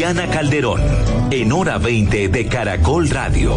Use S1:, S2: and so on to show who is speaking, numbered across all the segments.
S1: Diana Calderón, en Hora 20 de Caracol Radio.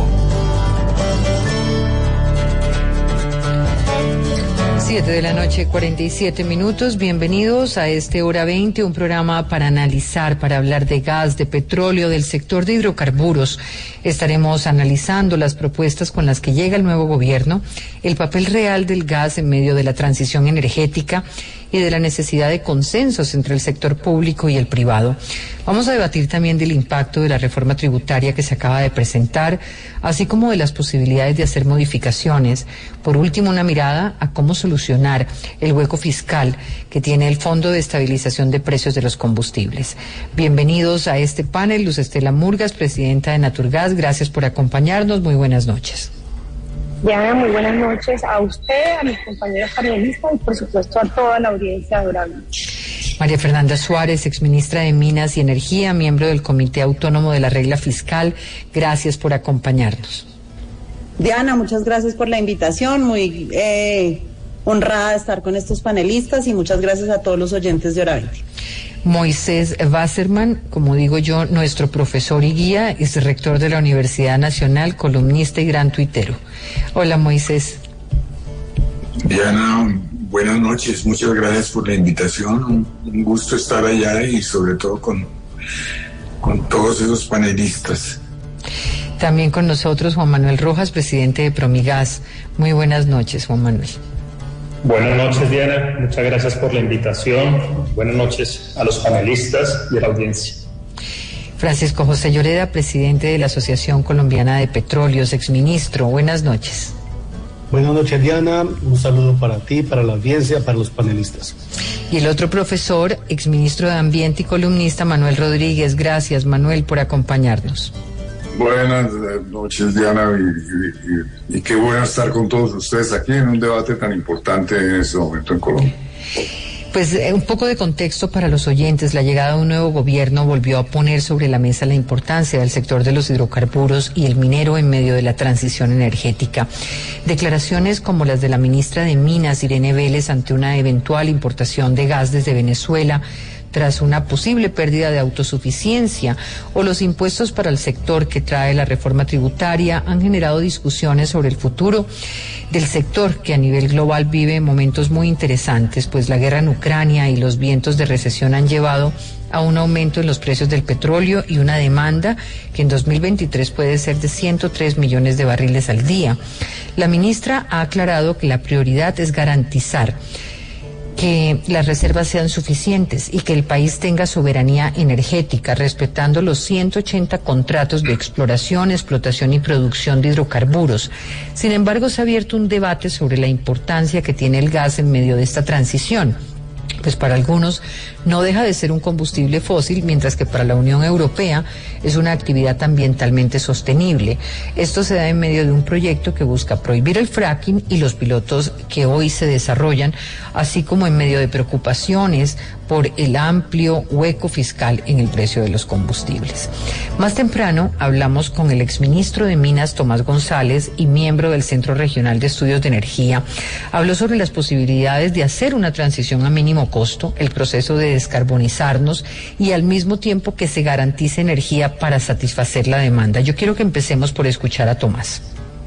S2: 7:47 PM. Bienvenidos a este Hora 20, un programa para analizar, para hablar de gas, de petróleo, del sector de hidrocarburos. Estaremos analizando las propuestas con las que llega el nuevo gobierno, el papel real del gas en medio de la transición energética y de la necesidad de consensos entre el sector público y el privado. Vamos a debatir también del impacto de la reforma tributaria que se acaba de presentar, así como de las posibilidades de hacer modificaciones. Por último, una mirada a cómo solucionar el hueco fiscal que tiene el Fondo de Estabilización de Precios de los Combustibles. Bienvenidos a este panel. Luz Estela Murgas, presidenta de Naturgas, gracias por acompañarnos. Muy buenas noches.
S3: Diana, muy buenas noches a usted, a mis compañeros panelistas y por supuesto a toda la audiencia de Hora 20.
S2: María Fernanda Suárez, exministra de Minas y Energía, miembro del Comité Autónomo de la Regla Fiscal, gracias por acompañarnos.
S4: Diana, muchas gracias por la invitación, muy honrada de estar con estos panelistas y muchas gracias a todos los oyentes de Hora 20.
S2: Moisés Wasserman, como digo yo, nuestro profesor y guía, es rector de la Universidad Nacional, columnista y gran tuitero. Hola, Moisés.
S5: Diana, buenas noches, muchas gracias por la invitación, un gusto estar allá y sobre todo con todos esos panelistas.
S2: También con nosotros Juan Manuel Rojas, presidente de Promigas. Muy buenas noches, Juan Manuel.
S6: Buenas noches, Diana. Muchas gracias por la invitación. Buenas noches a los panelistas y a la audiencia.
S2: Francisco José Lloreda, presidente de la Asociación Colombiana de Petróleos, exministro. Buenas noches.
S7: Buenas noches, Diana. Un saludo para ti, para la audiencia, para los panelistas.
S2: Y el otro profesor, exministro de Ambiente y columnista, Manuel Rodríguez. Gracias, Manuel, por acompañarnos.
S5: Buenas noches, Diana, y qué bueno estar con todos ustedes aquí en un debate tan importante en este momento en Colombia.
S2: Pues un poco de contexto para los oyentes. La llegada de un nuevo gobierno volvió a poner sobre la mesa la importancia del sector de los hidrocarburos y el minero en medio de la transición energética. Declaraciones como las de la ministra de Minas, Irene Vélez, ante una eventual importación de gas desde Venezuela, tras una posible pérdida de autosuficiencia, o los impuestos para el sector que trae la reforma tributaria, han generado discusiones sobre el futuro del sector, que a nivel global vive momentos muy interesantes, pues la guerra en Ucrania y los vientos de recesión han llevado a un aumento en los precios del petróleo y una demanda que en 2023 puede ser de 103 millones de barriles al día. La ministra ha aclarado que la prioridad es garantizar que las reservas sean suficientes y que el país tenga soberanía energética, respetando los 180 contratos de exploración, explotación y producción de hidrocarburos. Sin embargo, se ha abierto un debate sobre la importancia que tiene el gas en medio de esta transición. Pues para algunos no deja de ser un combustible fósil, mientras que para la Unión Europea es una actividad ambientalmente sostenible. Esto se da en medio de un proyecto que busca prohibir el fracking y los pilotos que hoy se desarrollan, así como en medio de preocupaciones por el amplio hueco fiscal en el precio de los combustibles. Más temprano hablamos con el exministro de Minas, Tomás González, y miembro del Centro Regional de Estudios de Energía. Habló sobre las posibilidades de hacer una transición a mínimo costo, el proceso de descarbonizarnos y al mismo tiempo que se garantice energía para satisfacer la demanda. Yo quiero que empecemos por escuchar a Tomás.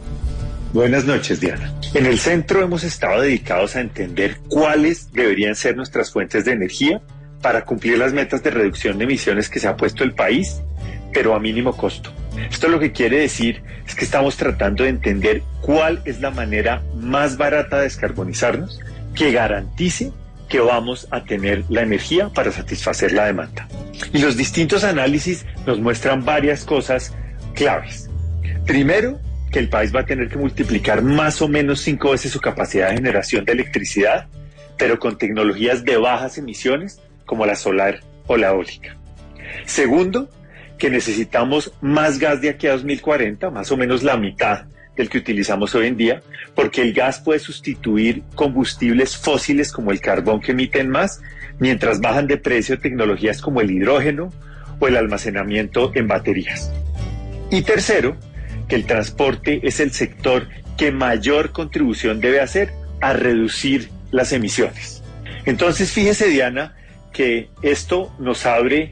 S8: Buenas noches, Diana. En el centro hemos estado dedicados a entender cuáles deberían ser nuestras fuentes de energía para cumplir las metas de reducción de emisiones que se ha puesto el país, pero a mínimo costo. Esto lo que quiere decir es que estamos tratando de entender cuál es la manera más barata de descarbonizarnos que garantice que vamos a tener la energía para satisfacer la demanda. Y los distintos análisis nos muestran varias cosas claves. Primero, que el país va a tener que multiplicar más o menos 5 veces su capacidad de generación de electricidad, pero con tecnologías de bajas emisiones como la solar o la eólica. Segundo, que necesitamos más gas de aquí a 2040, más o menos la mitad del que utilizamos hoy en día, porque el gas puede sustituir combustibles fósiles como el carbón que emiten más, mientras bajan de precio tecnologías como el hidrógeno o el almacenamiento en baterías. Y tercero, que el transporte es el sector que mayor contribución debe hacer a reducir las emisiones. Entonces, fíjese, Diana, que esto nos abre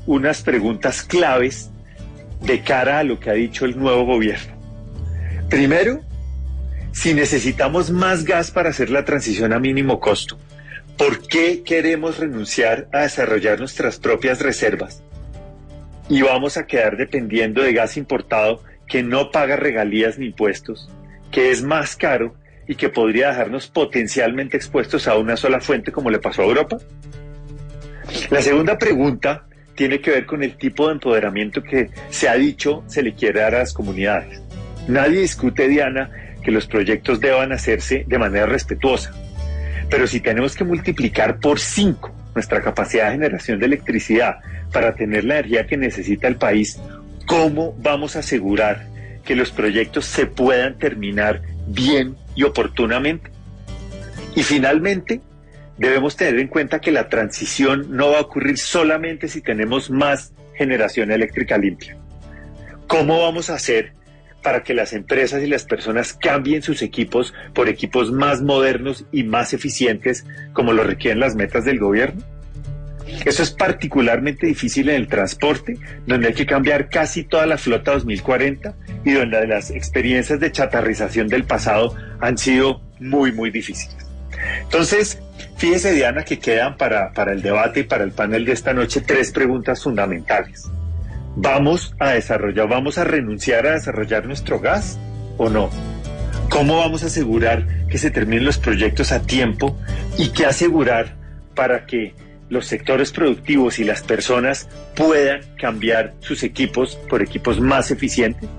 S8: unas preguntas claves de cara a lo que ha dicho el nuevo gobierno. Primero, si necesitamos más gas para hacer la transición a mínimo costo, ¿por qué queremos renunciar a desarrollar nuestras propias reservas? Y vamos a quedar dependiendo de gas importado que no paga regalías ni impuestos, que es más caro y que podría dejarnos potencialmente expuestos a una sola fuente como le pasó a Europa. La segunda pregunta tiene que ver con el tipo de empoderamiento que se ha dicho se le quiere dar a las comunidades. Nadie discute, Diana, que los proyectos deban hacerse de manera respetuosa, pero si tenemos que multiplicar por 5 nuestra capacidad de generación de electricidad para tener la energía que necesita el país, ¿cómo vamos a asegurar que los proyectos se puedan terminar bien y oportunamente? Y finalmente, debemos tener en cuenta que la transición no va a ocurrir solamente si tenemos más generación eléctrica limpia. ¿Cómo vamos a hacer para que las empresas y las personas cambien sus equipos por equipos más modernos y más eficientes como lo requieren las metas del gobierno? Eso es particularmente difícil en el transporte, donde hay que cambiar casi toda la flota 2040 y donde las experiencias de chatarrización del pasado han sido muy, muy difíciles. Entonces, fíjese, Diana, que quedan para el debate y para el panel de esta noche 3 preguntas fundamentales. ¿Vamos a renunciar a desarrollar nuestro gas o no? ¿Cómo vamos a asegurar que se terminen los proyectos a tiempo y qué asegurar para que los sectores productivos y las personas puedan cambiar sus equipos por equipos más eficientes?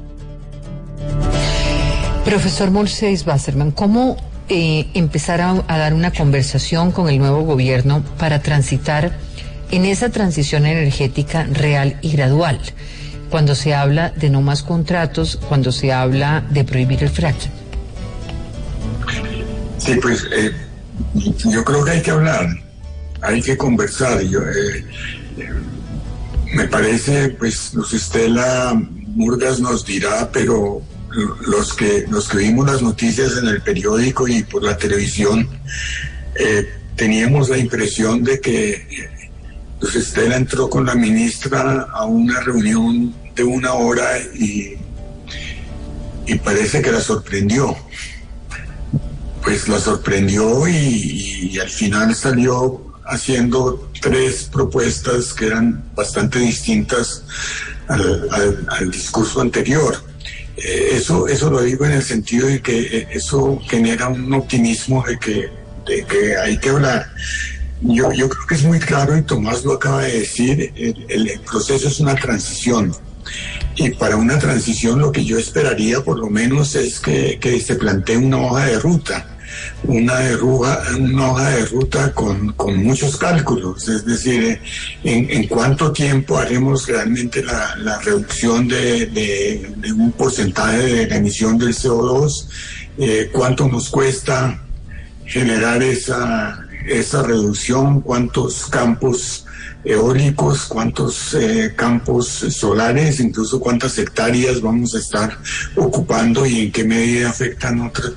S2: Profesor Moisés Wasserman, ¿cómo empezar a dar una conversación con el nuevo gobierno para transitar en esa transición energética real y gradual, cuando se habla de no más contratos, cuando se habla de prohibir el fracking?
S5: Sí, pues yo creo que hay que hablar, hay que conversar. Me parece, pues Luz Estela Murgas nos dirá, pero los que vimos las noticias en el periódico y por la televisión, teníamos la impresión de que Luz Estela entró con la ministra a una reunión de 1 hora y parece que la sorprendió. Pues la sorprendió y al final salió haciendo 3 propuestas que eran bastante distintas al discurso anterior. Eso lo digo en el sentido de que eso genera un optimismo de que hay que hablar. Yo creo que es muy claro, y Tomás lo acaba de decir, el proceso es una transición. Y para una transición lo que yo esperaría por lo menos es que se plantee una hoja de ruta. Una hoja de ruta con muchos cálculos, es decir, en cuánto tiempo haremos realmente la reducción de un porcentaje de la emisión del CO2, cuánto nos cuesta generar esa reducción, cuántos campos eólicos, cuántos campos solares, incluso cuántas hectáreas vamos a estar ocupando y en qué medida afectan otras.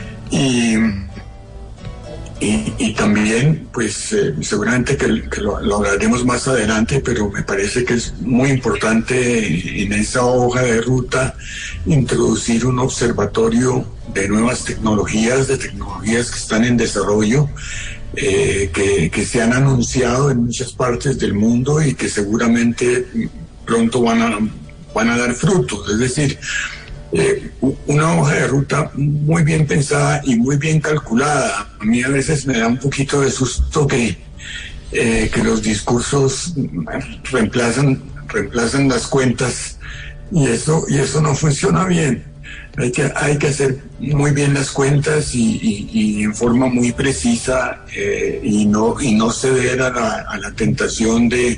S5: Y también, pues seguramente que lo hablaremos más adelante, pero me parece que es muy importante en esa hoja de ruta introducir un observatorio de nuevas tecnologías, de tecnologías que están en desarrollo, que se han anunciado en muchas partes del mundo y que seguramente pronto van a dar frutos. Es decir, una hoja de ruta muy bien pensada y muy bien calculada. A mí a veces me da un poquito de susto que los discursos reemplazan las cuentas y eso no funciona bien. Hay que hacer muy bien las cuentas y en forma muy precisa y no ceder a la tentación del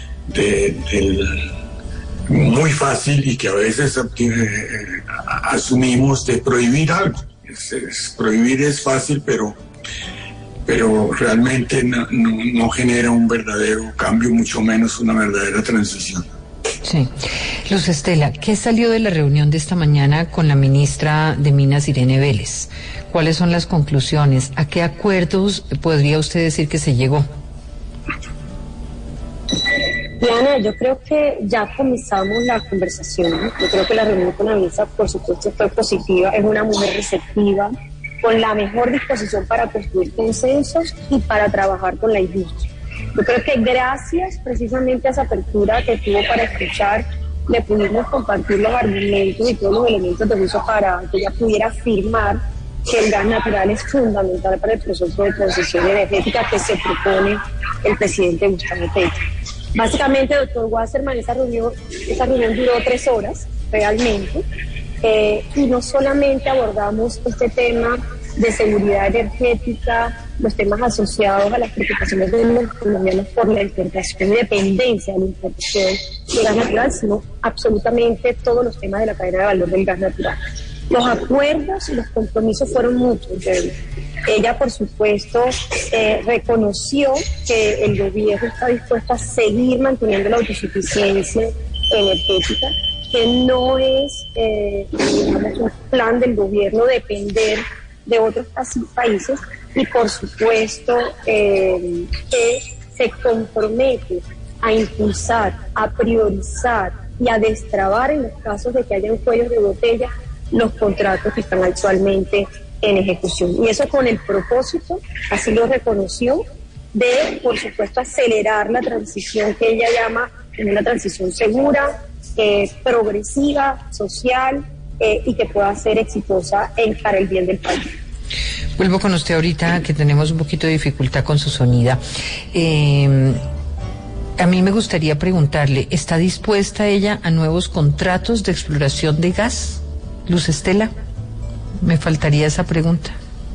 S5: muy fácil y que a veces asumimos de prohibir algo. Prohibir es fácil, pero realmente no genera un verdadero cambio, mucho menos una verdadera transición.
S2: Sí. Luz Estela, ¿qué salió de la reunión de esta mañana con la ministra de Minas, Irene Vélez? ¿Cuáles son las conclusiones? ¿A qué acuerdos podría usted decir que se llegó?
S3: Diana, yo creo que ya comenzamos la conversación. Yo creo que la reunión con Anisa, por supuesto, fue positiva. Es una mujer receptiva, con la mejor disposición para construir consensos y para trabajar con la industria. Yo creo que gracias precisamente a esa apertura que tuvo para escuchar, le pudimos compartir los argumentos y todos los elementos de uso para que ella pudiera afirmar que el gas natural es fundamental para el proceso de transición energética que se propone el presidente Gustavo Petro. Básicamente, doctor Wasserman, esa reunión duró 3 horas, realmente, y no solamente abordamos este tema de seguridad energética, los temas asociados a las preocupaciones de los colombianos por la importación y dependencia de la importación de gas natural, sino absolutamente todos los temas de la cadena de valor del gas natural. Los acuerdos y los compromisos fueron muchos. Ella, por supuesto, reconoció que el gobierno está dispuesto a seguir manteniendo la autosuficiencia energética, que no es digamos, un plan del gobierno depender de otros países, y por supuesto que se compromete a impulsar, a priorizar y a destrabar en los casos de que hayan cuellos de botella los contratos que están actualmente en ejecución. Y eso con el propósito, así lo reconoció, de, por supuesto, acelerar la transición que ella llama una transición segura, progresiva, social, y que pueda ser exitosa para el bien del país.
S2: Vuelvo con usted ahorita, que tenemos un poquito de dificultad con su sonido. A mí me gustaría preguntarle, ¿está dispuesta ella a nuevos contratos de exploración de gas, Luz Estela? Me faltaría esa pregunta.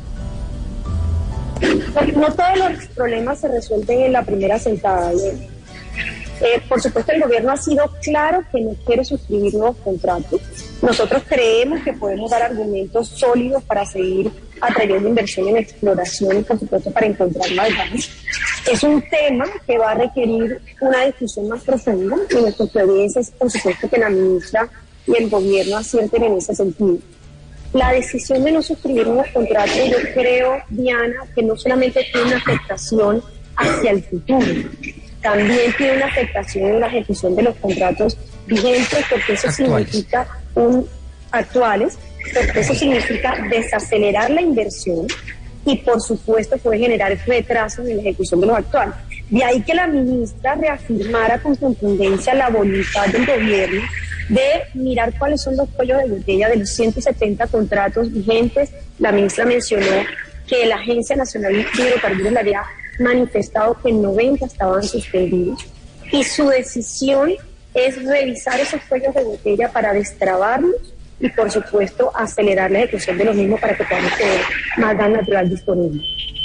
S3: No todos los problemas se resuelven en la primera sentada. Por supuesto, el gobierno ha sido claro que no quiere suscribir nuevos contratos. Nosotros creemos que podemos dar argumentos sólidos para seguir atrayendo inversión en exploración y, por supuesto, para encontrar más gas. Es un tema que va a requerir una discusión más profunda, y nuestra experiencia es, por supuesto, que la ministra y el gobierno acierten en ese sentido. La decisión de no suscribir nuevos contratos, yo creo, Diana, que no solamente tiene una afectación hacia el futuro, también tiene una afectación en la ejecución de los contratos vigentes, porque eso significa actuales, porque eso significa desacelerar la inversión y, por supuesto, puede generar retrasos en la ejecución de los actuales. De ahí que la ministra reafirmara con contundencia la voluntad del gobierno de mirar cuáles son los cuellos de botella de los 170 contratos vigentes. La ministra mencionó que la Agencia Nacional de Hidrocarburos le había manifestado que 90 estaban suspendidos, y su decisión es revisar esos cuellos de botella para destrabarlos y, por supuesto, acelerar la ejecución de los mismos para que podamos tener más gas natural disponible.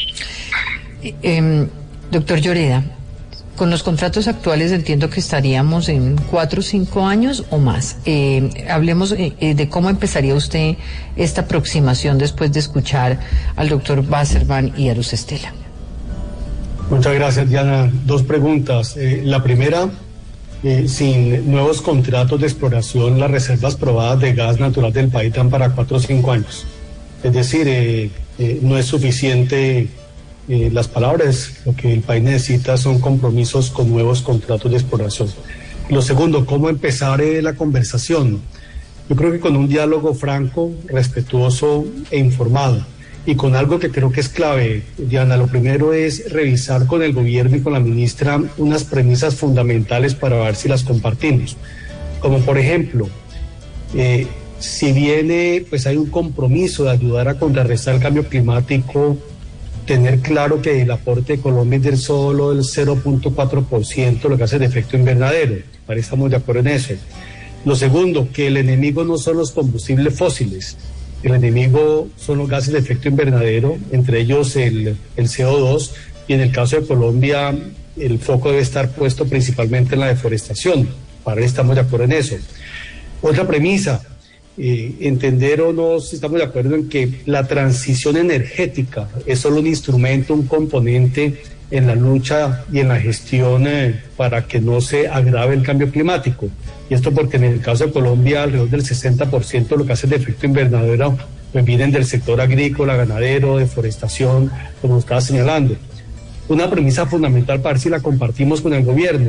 S2: Doctor Lloreda, con los contratos actuales entiendo que estaríamos en 4 o 5 años o más. Hablemos de cómo empezaría usted esta aproximación después de escuchar al doctor Wasserman y a Luz Estela.
S7: Muchas gracias, Diana. 2 preguntas. La primera, sin nuevos contratos de exploración, las reservas probadas de gas natural del país dan para 4 o 5 años. Es decir, no es suficiente las palabras, lo que el país necesita son compromisos con nuevos contratos de exploración. Lo segundo, ¿cómo empezar la conversación? Yo creo que con un diálogo franco, respetuoso e informado, y con algo que creo que es clave, Diana. Lo primero es revisar con el gobierno y con la ministra unas premisas fundamentales para ver si las compartimos. Como por ejemplo, si bien pues hay un compromiso de ayudar a contrarrestar el cambio climático, tener claro que el aporte de Colombia es del solo del 0.4% de lo que hace de efecto invernadero. Parece que estamos de acuerdo en eso. Lo segundo, que el enemigo no son los combustibles fósiles. El enemigo son los gases de efecto invernadero, entre ellos el CO2, y en el caso de Colombia el foco debe estar puesto principalmente en la deforestación. Para eso estamos de acuerdo en eso. Otra premisa, entender o no si estamos de acuerdo en que la transición energética es solo un instrumento, un componente en la lucha y en la gestión para que no se agrave el cambio climático. Y esto porque en el caso de Colombia alrededor del 60% de lo que hace de efecto invernadero pues vienen del sector agrícola, ganadero, deforestación, como estaba señalando. Una premisa fundamental para ver si la compartimos con el gobierno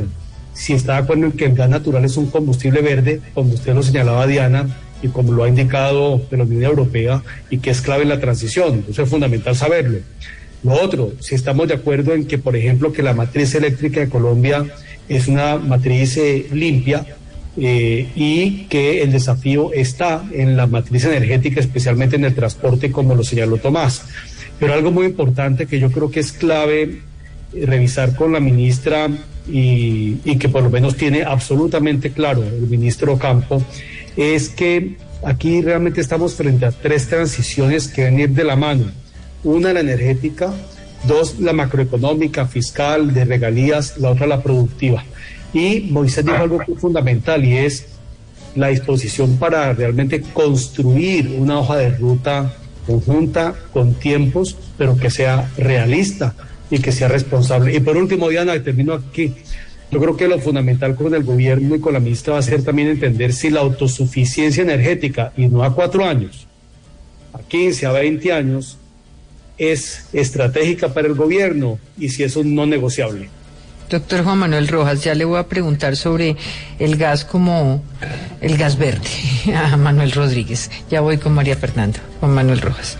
S7: si está de acuerdo en que el gas natural es un combustible verde, como usted lo señalaba, Diana, y como lo ha indicado de la Unión Europea, y que es clave en la transición. Eso es fundamental saberlo. Lo otro, si estamos de acuerdo en que, por ejemplo, que la matriz eléctrica de Colombia es una matriz limpia, y que el desafío está en la matriz energética, especialmente en el transporte, como lo señaló Tomás. Pero algo muy importante que yo creo que es clave revisar con la ministra y que por lo menos tiene absolutamente claro el ministro Campo, es que aquí realmente estamos frente a 3 transiciones que deben ir de la mano. Una, la energética; 2, la macroeconómica, fiscal, de regalías; la otra, la productiva. Y Moisés dijo algo muy fundamental, y es la disposición para realmente construir una hoja de ruta conjunta, con tiempos, pero que sea realista y que sea responsable. Y por último, Diana, termino aquí. Yo creo que lo fundamental con el gobierno y con la ministra va a ser también entender si la autosuficiencia energética, y no a 4 años, a 15, a 20 años, es estratégica para el gobierno, y si eso es no negociable.
S2: Doctor Juan Manuel Rojas, ya le voy a preguntar sobre el gas como el gas verde a Manuel Rodríguez. Ya voy con María Fernanda. Juan Manuel Rojas.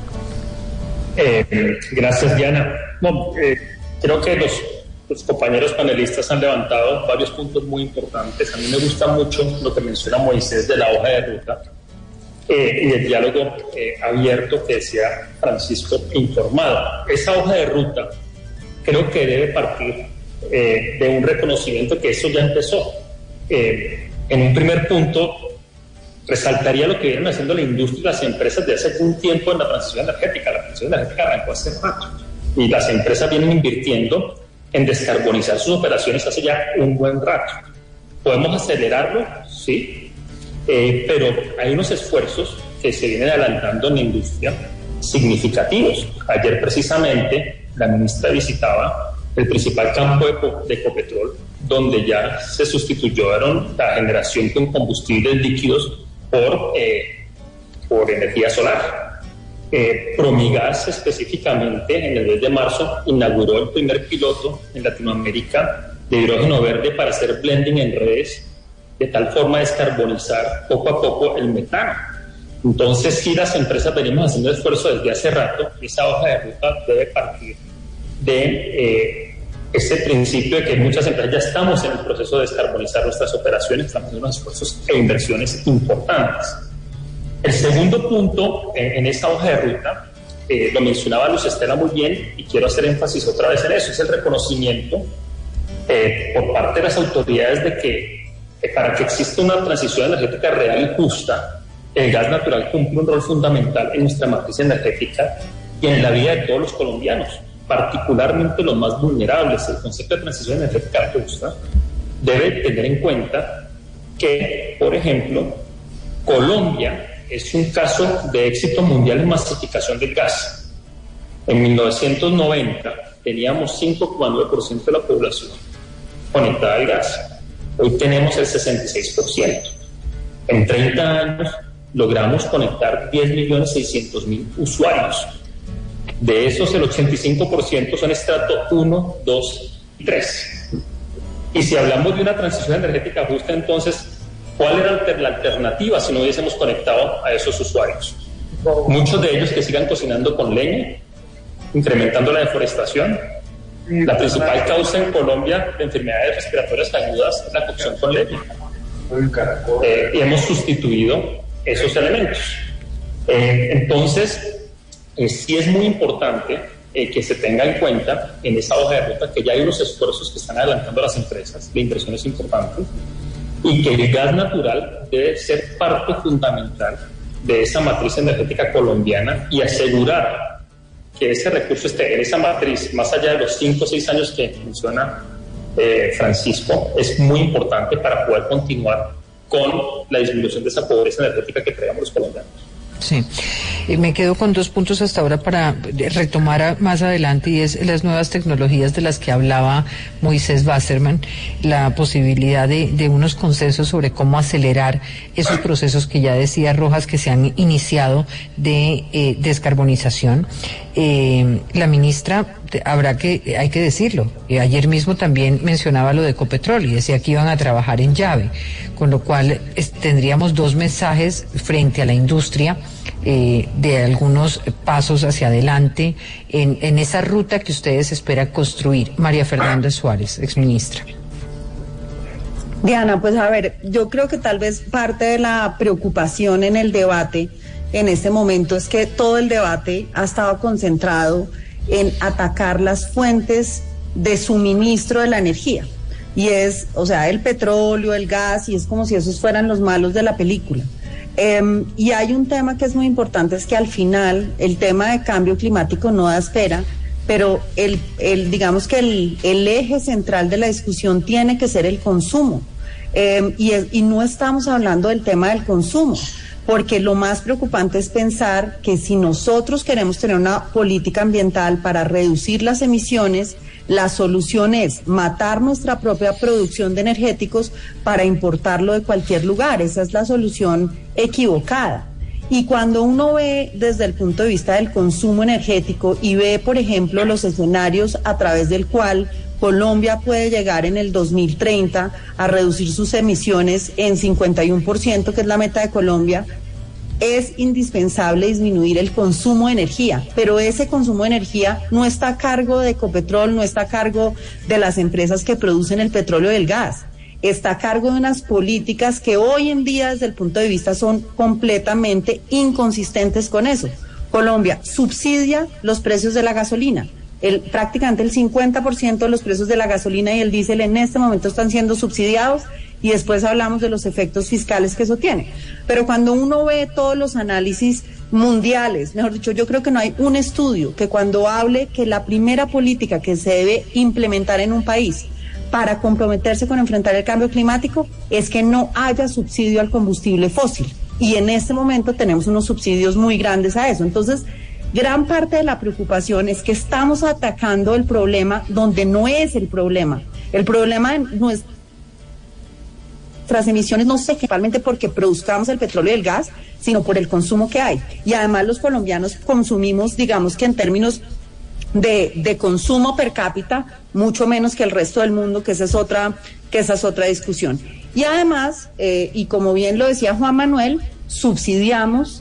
S6: Gracias, Diana. Creo que los compañeros panelistas han levantado varios puntos muy importantes. A mí me gusta mucho lo que menciona Moisés de la hoja de ruta y el diálogo abierto que decía Francisco, informado. Esa hoja de ruta creo que debe partir de un reconocimiento que eso ya empezó. En un primer punto, resaltaría lo que vienen haciendo la industria y las empresas de hace algún tiempo en la transición energética. La transición energética arrancó hace rato y las empresas vienen invirtiendo en descarbonizar sus operaciones hace ya un buen rato. ¿Podemos acelerarlo? Sí, pero hay unos esfuerzos que se vienen adelantando en la industria significativos. Ayer precisamente la ministra visitaba el principal campo de Ecopetrol, donde ya se sustituyeron la generación con combustibles líquidos por energía solar. Promigas específicamente en el mes de marzo inauguró el primer piloto en Latinoamérica de hidrógeno verde para hacer blending en redes, de tal forma descarbonizar poco a poco el metano. Entonces, si las empresas venimos haciendo esfuerzo desde hace rato, esa hoja de ruta debe partir de ese principio de que muchas empresas ya estamos en el proceso de descarbonizar nuestras operaciones, estamos haciendo unos esfuerzos e inversiones importantes. El segundo punto en esta hoja de ruta, lo mencionaba Luz Estela muy bien y quiero hacer énfasis otra vez en eso, es el reconocimiento por parte de las autoridades de que para que exista una transición energética real y justa, el gas natural cumple un rol fundamental en nuestra matriz energética y en la vida de todos los colombianos, particularmente los más vulnerables. El concepto de transición energética justa debe tener en cuenta que, por ejemplo, Colombia es un caso de éxito mundial en masificación del gas. En 1990 teníamos 5,9% de la población conectada al gas. Hoy tenemos el 66%. En 30 años logramos conectar 10.600.000 usuarios. De esos, el 85% son estrato 1, 2 y 3. Y si hablamos de una transición energética justa, entonces, ¿cuál era la alternativa si no hubiésemos conectado a esos usuarios? Muchos de ellos que sigan cocinando con leña, incrementando la deforestación. La principal causa en Colombia de enfermedades respiratorias agudas es la cocción con leña. Y hemos sustituido esos elementos. Entonces, sí es muy importante que se tenga en cuenta en esa hoja de ruta que ya hay unos esfuerzos que están adelantando las empresas de inversiones importantes y que el gas natural debe ser parte fundamental de esa matriz energética colombiana y asegurar que ese recurso esté en esa matriz, más allá de los 5 o 6 años que menciona Francisco, es muy importante para poder continuar con la disminución de esa pobreza energética que traemos los colombianos.
S2: Sí, me quedo con 2 puntos hasta ahora para retomar más adelante, y es las nuevas tecnologías de las que hablaba Moisés Wasserman, la posibilidad de unos consensos sobre cómo acelerar esos procesos que ya decía Rojas que se han iniciado de descarbonización. La ministra, hay que decirlo, ayer mismo también mencionaba lo de Ecopetrol y decía que iban a trabajar en llave, con lo cual tendríamos dos mensajes frente a la industria de algunos pasos hacia adelante en esa ruta que ustedes esperan construir. María Fernanda Suárez, exministra.
S4: Diana, pues a ver, yo creo que tal vez parte de la preocupación en el debate en este momento es que todo el debate ha estado concentrado en atacar las fuentes de suministro de la energía. Y es, o sea, el petróleo, el gas, y es como si esos fueran los malos de la película. Y hay un tema que es muy importante, es que al final el tema de cambio climático no da espera, pero digamos que el eje central de la discusión tiene que ser el consumo. Y no estamos hablando del tema del consumo, porque lo más preocupante es pensar que si nosotros queremos tener una política ambiental para reducir las emisiones, la solución es matar nuestra propia producción de energéticos para importarlo de cualquier lugar. Esa es la solución equivocada. Y cuando uno ve desde el punto de vista del consumo energético y ve, por ejemplo, los escenarios a través del cual Colombia puede llegar en el 2030 a reducir sus emisiones en 51%, que es la meta de Colombia, es indispensable disminuir el consumo de energía, pero ese consumo de energía no está a cargo de Ecopetrol, no está a cargo de las empresas que producen el petróleo y el gas, está a cargo de unas políticas que hoy en día desde el punto de vista son completamente inconsistentes con eso. Colombia subsidia los precios de la gasolina. Prácticamente el 50% de los precios de la gasolina y el diésel en este momento están siendo subsidiados, y después hablamos de los efectos fiscales que eso tiene. Pero cuando uno ve todos los análisis mundiales, mejor dicho, yo creo que no hay un estudio que cuando hable que la primera política que se debe implementar en un país para comprometerse con enfrentar el cambio climático es que no haya subsidio al combustible fósil. Y en este momento tenemos unos subsidios muy grandes a eso. Entonces, gran parte de la preocupación es que estamos atacando el problema donde no es el problema. El problema no es nuestras emisiones, no sé, principalmente porque produzcamos el petróleo y el gas, sino por el consumo que hay. Y además los colombianos consumimos, digamos que en términos de consumo per cápita, mucho menos que el resto del mundo, que esa es otra discusión. Y además, y como bien lo decía Juan Manuel, subsidiamos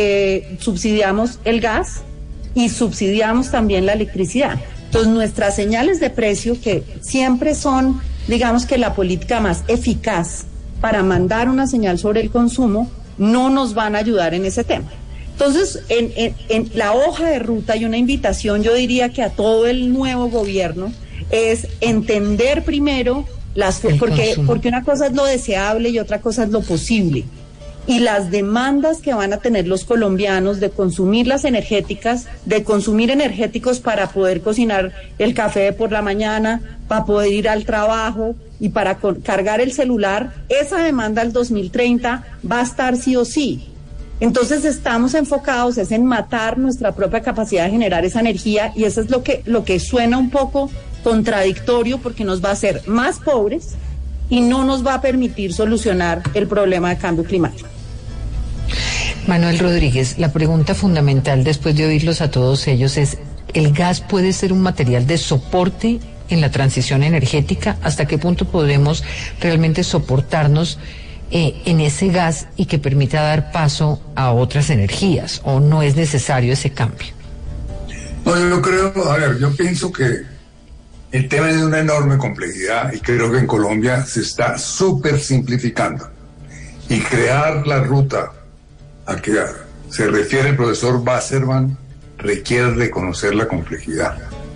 S4: el gas y subsidiamos también la electricidad. Entonces nuestras señales de precio, que siempre son, digamos que la política más eficaz para mandar una señal sobre el consumo, no nos van a ayudar en ese tema. Entonces, en la hoja de ruta hay una invitación, yo diría que a todo el nuevo gobierno, es entender primero porque una cosa es lo deseable y otra cosa es lo posible. Y las demandas que van a tener los colombianos de consumir las energéticas, de consumir energéticos para poder cocinar el café de por la mañana, para poder ir al trabajo y para cargar el celular, esa demanda al 2030 va a estar sí o sí. Entonces estamos enfocados en matar nuestra propia capacidad de generar esa energía, y eso es lo que suena un poco contradictorio, porque nos va a hacer más pobres y no nos va a permitir solucionar el problema de cambio climático.
S2: Manuel Rodríguez, la pregunta fundamental después de oírlos a todos ellos es, ¿el gas puede ser un material de soporte en la transición energética? ¿Hasta qué punto podemos realmente soportarnos en ese gas y que permita dar paso a otras energías? ¿O no es necesario ese cambio?
S5: No, yo pienso que el tema es de una enorme complejidad, y creo que en Colombia se está súper simplificando. Y crear la ruta a que se refiere el profesor Wasserman requiere reconocer la complejidad.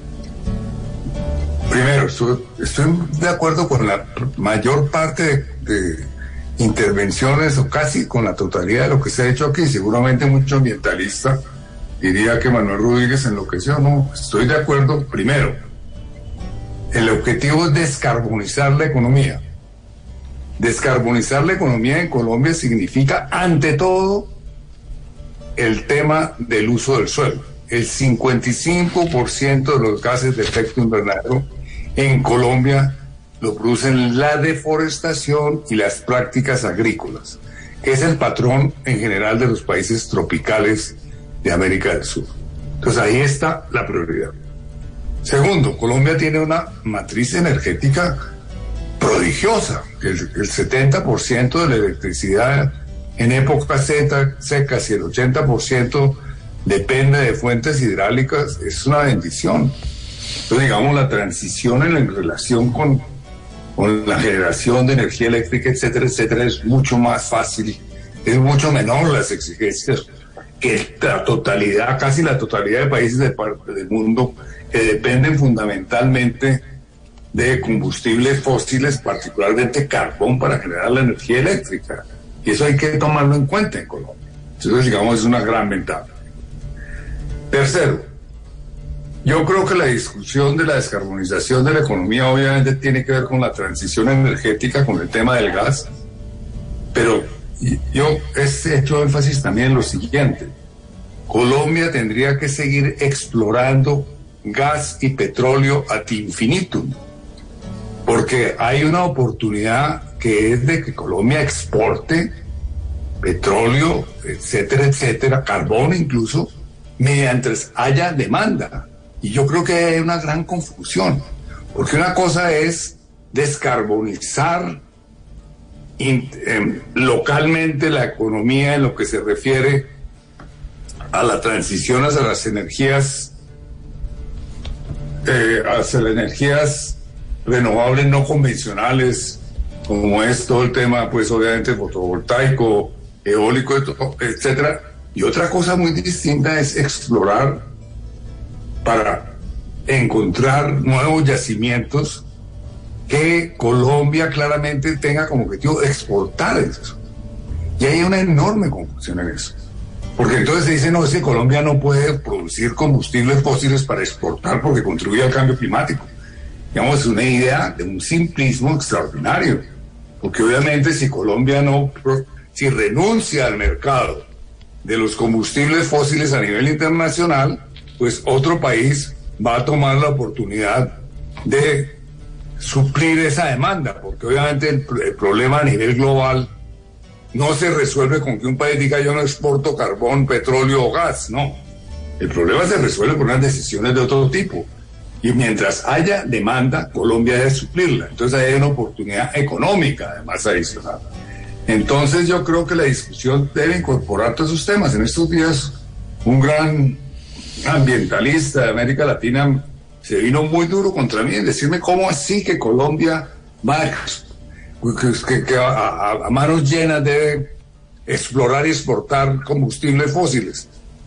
S5: Primero, estoy de acuerdo con la mayor parte de intervenciones, o casi con la totalidad de lo que se ha hecho aquí. Seguramente mucho ambientalista diría que Manuel Rodríguez enloqueció. No, estoy de acuerdo. Primero, el objetivo es descarbonizar la economía. Descarbonizar la economía en Colombia significa, ante todo, el tema del uso del suelo. El 55% de los gases de efecto invernadero en Colombia lo producen la deforestación y las prácticas agrícolas, que es el patrón en general de los países tropicales de América del Sur. Entonces ahí está la prioridad. Segundo, Colombia tiene una matriz energética prodigiosa. El 70% de la electricidad en épocas secas y el 80% depende de fuentes hidráulicas. Es una bendición. Entonces, digamos, la transición en relación con la generación de energía eléctrica, etcétera, etcétera, es mucho más fácil, es mucho menor las exigencias que la totalidad, casi la totalidad de países del mundo que dependen fundamentalmente de combustibles fósiles, particularmente carbón, para generar la energía eléctrica. Y eso hay que tomarlo en cuenta en Colombia. Entonces, digamos, es una gran ventaja. Tercero, yo creo que la discusión de la descarbonización de la economía obviamente tiene que ver con la transición energética, con el tema del gas, pero yo he hecho énfasis también en lo siguiente. Colombia tendría que seguir explorando gas y petróleo ad infinitum, porque hay una oportunidad que es de que Colombia exporte petróleo, etcétera, etcétera, carbón incluso, mientras haya demanda. Y yo creo que hay una gran confusión, porque una cosa es descarbonizar localmente la economía en lo que se refiere a la transición hacia las energías renovables no convencionales, como es todo el tema, pues obviamente fotovoltaico, eólico, etcétera. Y otra cosa muy distinta es explorar para encontrar nuevos yacimientos que Colombia claramente tenga como objetivo exportar eso. Y hay una enorme confusión en eso. Porque entonces se dice, no, es que Colombia no puede producir combustibles fósiles para exportar porque contribuye al cambio climático. Digamos, es una idea de un simplismo extraordinario. Porque obviamente si Colombia si renuncia al mercado de los combustibles fósiles a nivel internacional, pues otro país va a tomar la oportunidad de suplir esa demanda, porque obviamente el problema a nivel global no se resuelve con que un país diga yo no exporto carbón, petróleo o gas, no. El problema se resuelve con unas decisiones de otro tipo. Y mientras haya demanda, Colombia debe suplirla. Entonces hay una oportunidad económica además adicional. Entonces yo creo que la discusión debe incorporar todos esos temas. En estos días un gran ambientalista de América Latina se vino muy duro contra mí en decirme cómo así que Colombia va a manos llenas debe explorar y exportar combustibles fósiles.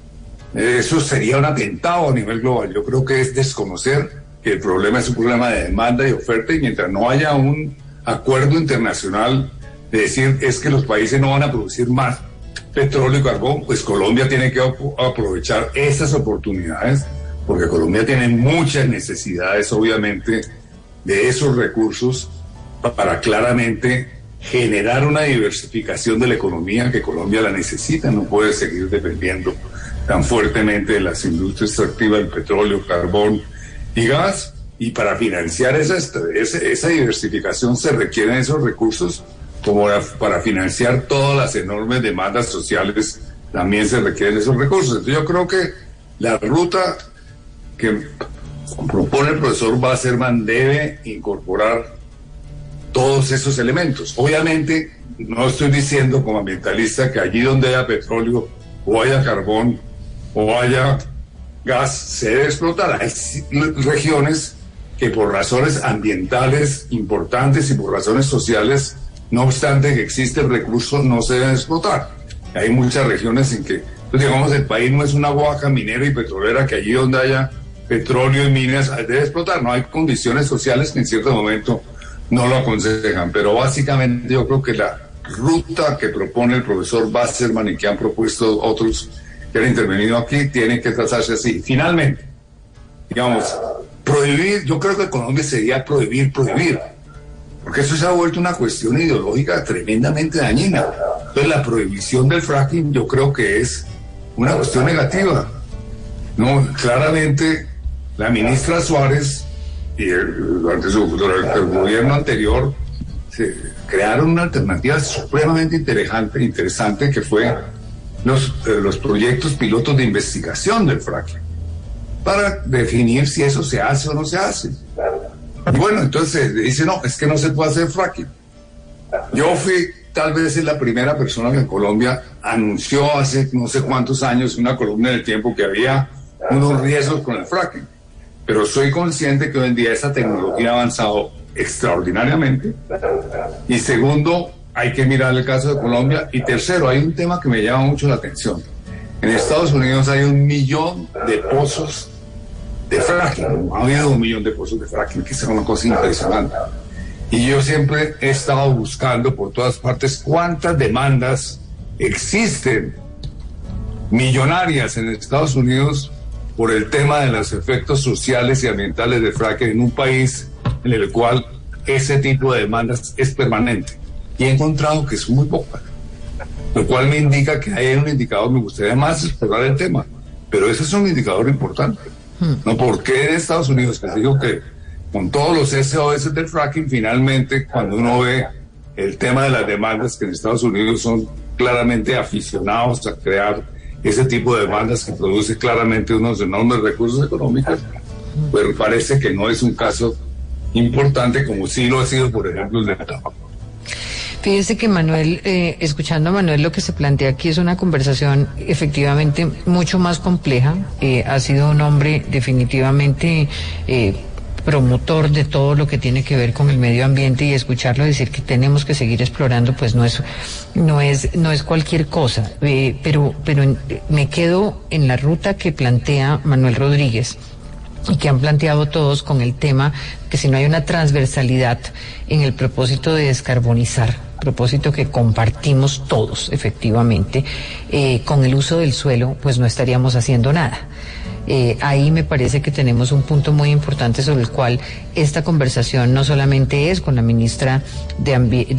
S5: Eso sería un atentado a nivel global. Yo creo que es desconocer que el problema es un problema de demanda y oferta, y mientras no haya un acuerdo internacional de decir es que los países no van a producir más petróleo y carbón, pues Colombia tiene que aprovechar esas oportunidades, porque Colombia tiene muchas necesidades, obviamente, de esos recursos para claramente generar una diversificación de la economía que Colombia la necesita. No puede seguir dependiendo tan fuertemente de las industrias extractivas del petróleo, carbón y gas, y para financiar esa diversificación se requieren esos recursos, como para financiar todas las enormes demandas sociales también se requieren esos recursos. Entonces yo creo que la ruta que propone el profesor Wasserman debe incorporar todos esos elementos. Obviamente no estoy diciendo como ambientalista que allí donde haya petróleo o haya carbón o haya gas se debe explotar. Hay regiones que por razones ambientales importantes y por razones sociales, no obstante que existe el recurso, no se deben explotar. Hay muchas regiones en que, pues digamos, el país no es una boca minera y petrolera que allí donde haya petróleo y minas debe explotar. No hay condiciones sociales que en cierto momento no lo aconsejan. Pero básicamente yo creo que la ruta que propone el profesor Wasserman y que han propuesto otros que han intervenido aquí tiene que trazarse así. Finalmente, digamos, prohibir, yo creo que en Colombia sería prohibir, porque eso se ha vuelto una cuestión ideológica tremendamente dañina. Entonces la prohibición del fracking yo creo que es una cuestión negativa. No, claramente la ministra Suárez y durante el gobierno anterior se crearon una alternativa supremamente interesante que fue los proyectos pilotos de investigación del fracking.
S9: para definir si eso se hace o no se hace. Y bueno, entonces dice, no, es que no se puede hacer fracking. Yo fui tal vez la primera persona que en Colombia anunció hace no sé cuántos años, una columna en El Tiempo, que había unos riesgos con el fracking. Pero soy consciente que hoy en día esa tecnología ha avanzado extraordinariamente. Y segundo, hay que mirar el caso de Colombia. Y tercero, hay un tema que me llama mucho la atención. En Estados Unidos hay 1 millón de pozos de fracking. Ha habido 1 millón de pozos de fracking, que es una cosa impresionante. Y yo siempre he estado buscando por todas partes cuántas demandas existen millonarias en Estados Unidos por el tema de los efectos sociales y ambientales del fracking en un país en el cual ese tipo de demandas es permanente. Y he encontrado que son muy pocas, lo cual me indica que hay un indicador. Me gustaría más explorar el tema, pero ese es un indicador importante. ¿No? Porque en Estados Unidos, que digo que con todos los SOS del fracking, finalmente, cuando uno ve el tema de las demandas, que en Estados Unidos son claramente aficionados a crear ese tipo de demandas que produce claramente unos enormes recursos económicos, pues parece que no es un caso importante como sí lo ha sido, por ejemplo, el de tabaco.
S2: Fíjese que Manuel, escuchando a Manuel, lo que se plantea aquí es una conversación efectivamente mucho más compleja. Ha sido un hombre definitivamente promotor de todo lo que tiene que ver con el medio ambiente, y escucharlo decir que tenemos que seguir explorando, pues no es cualquier cosa. Pero me quedo en la ruta que plantea Manuel Rodríguez y que han planteado todos, con el tema que si no hay una transversalidad en el propósito de descarbonizar, propósito que compartimos todos efectivamente, con el uso del suelo, pues no estaríamos haciendo nada. Ahí me parece que tenemos un punto muy importante sobre el cual esta conversación no solamente es con la ministra de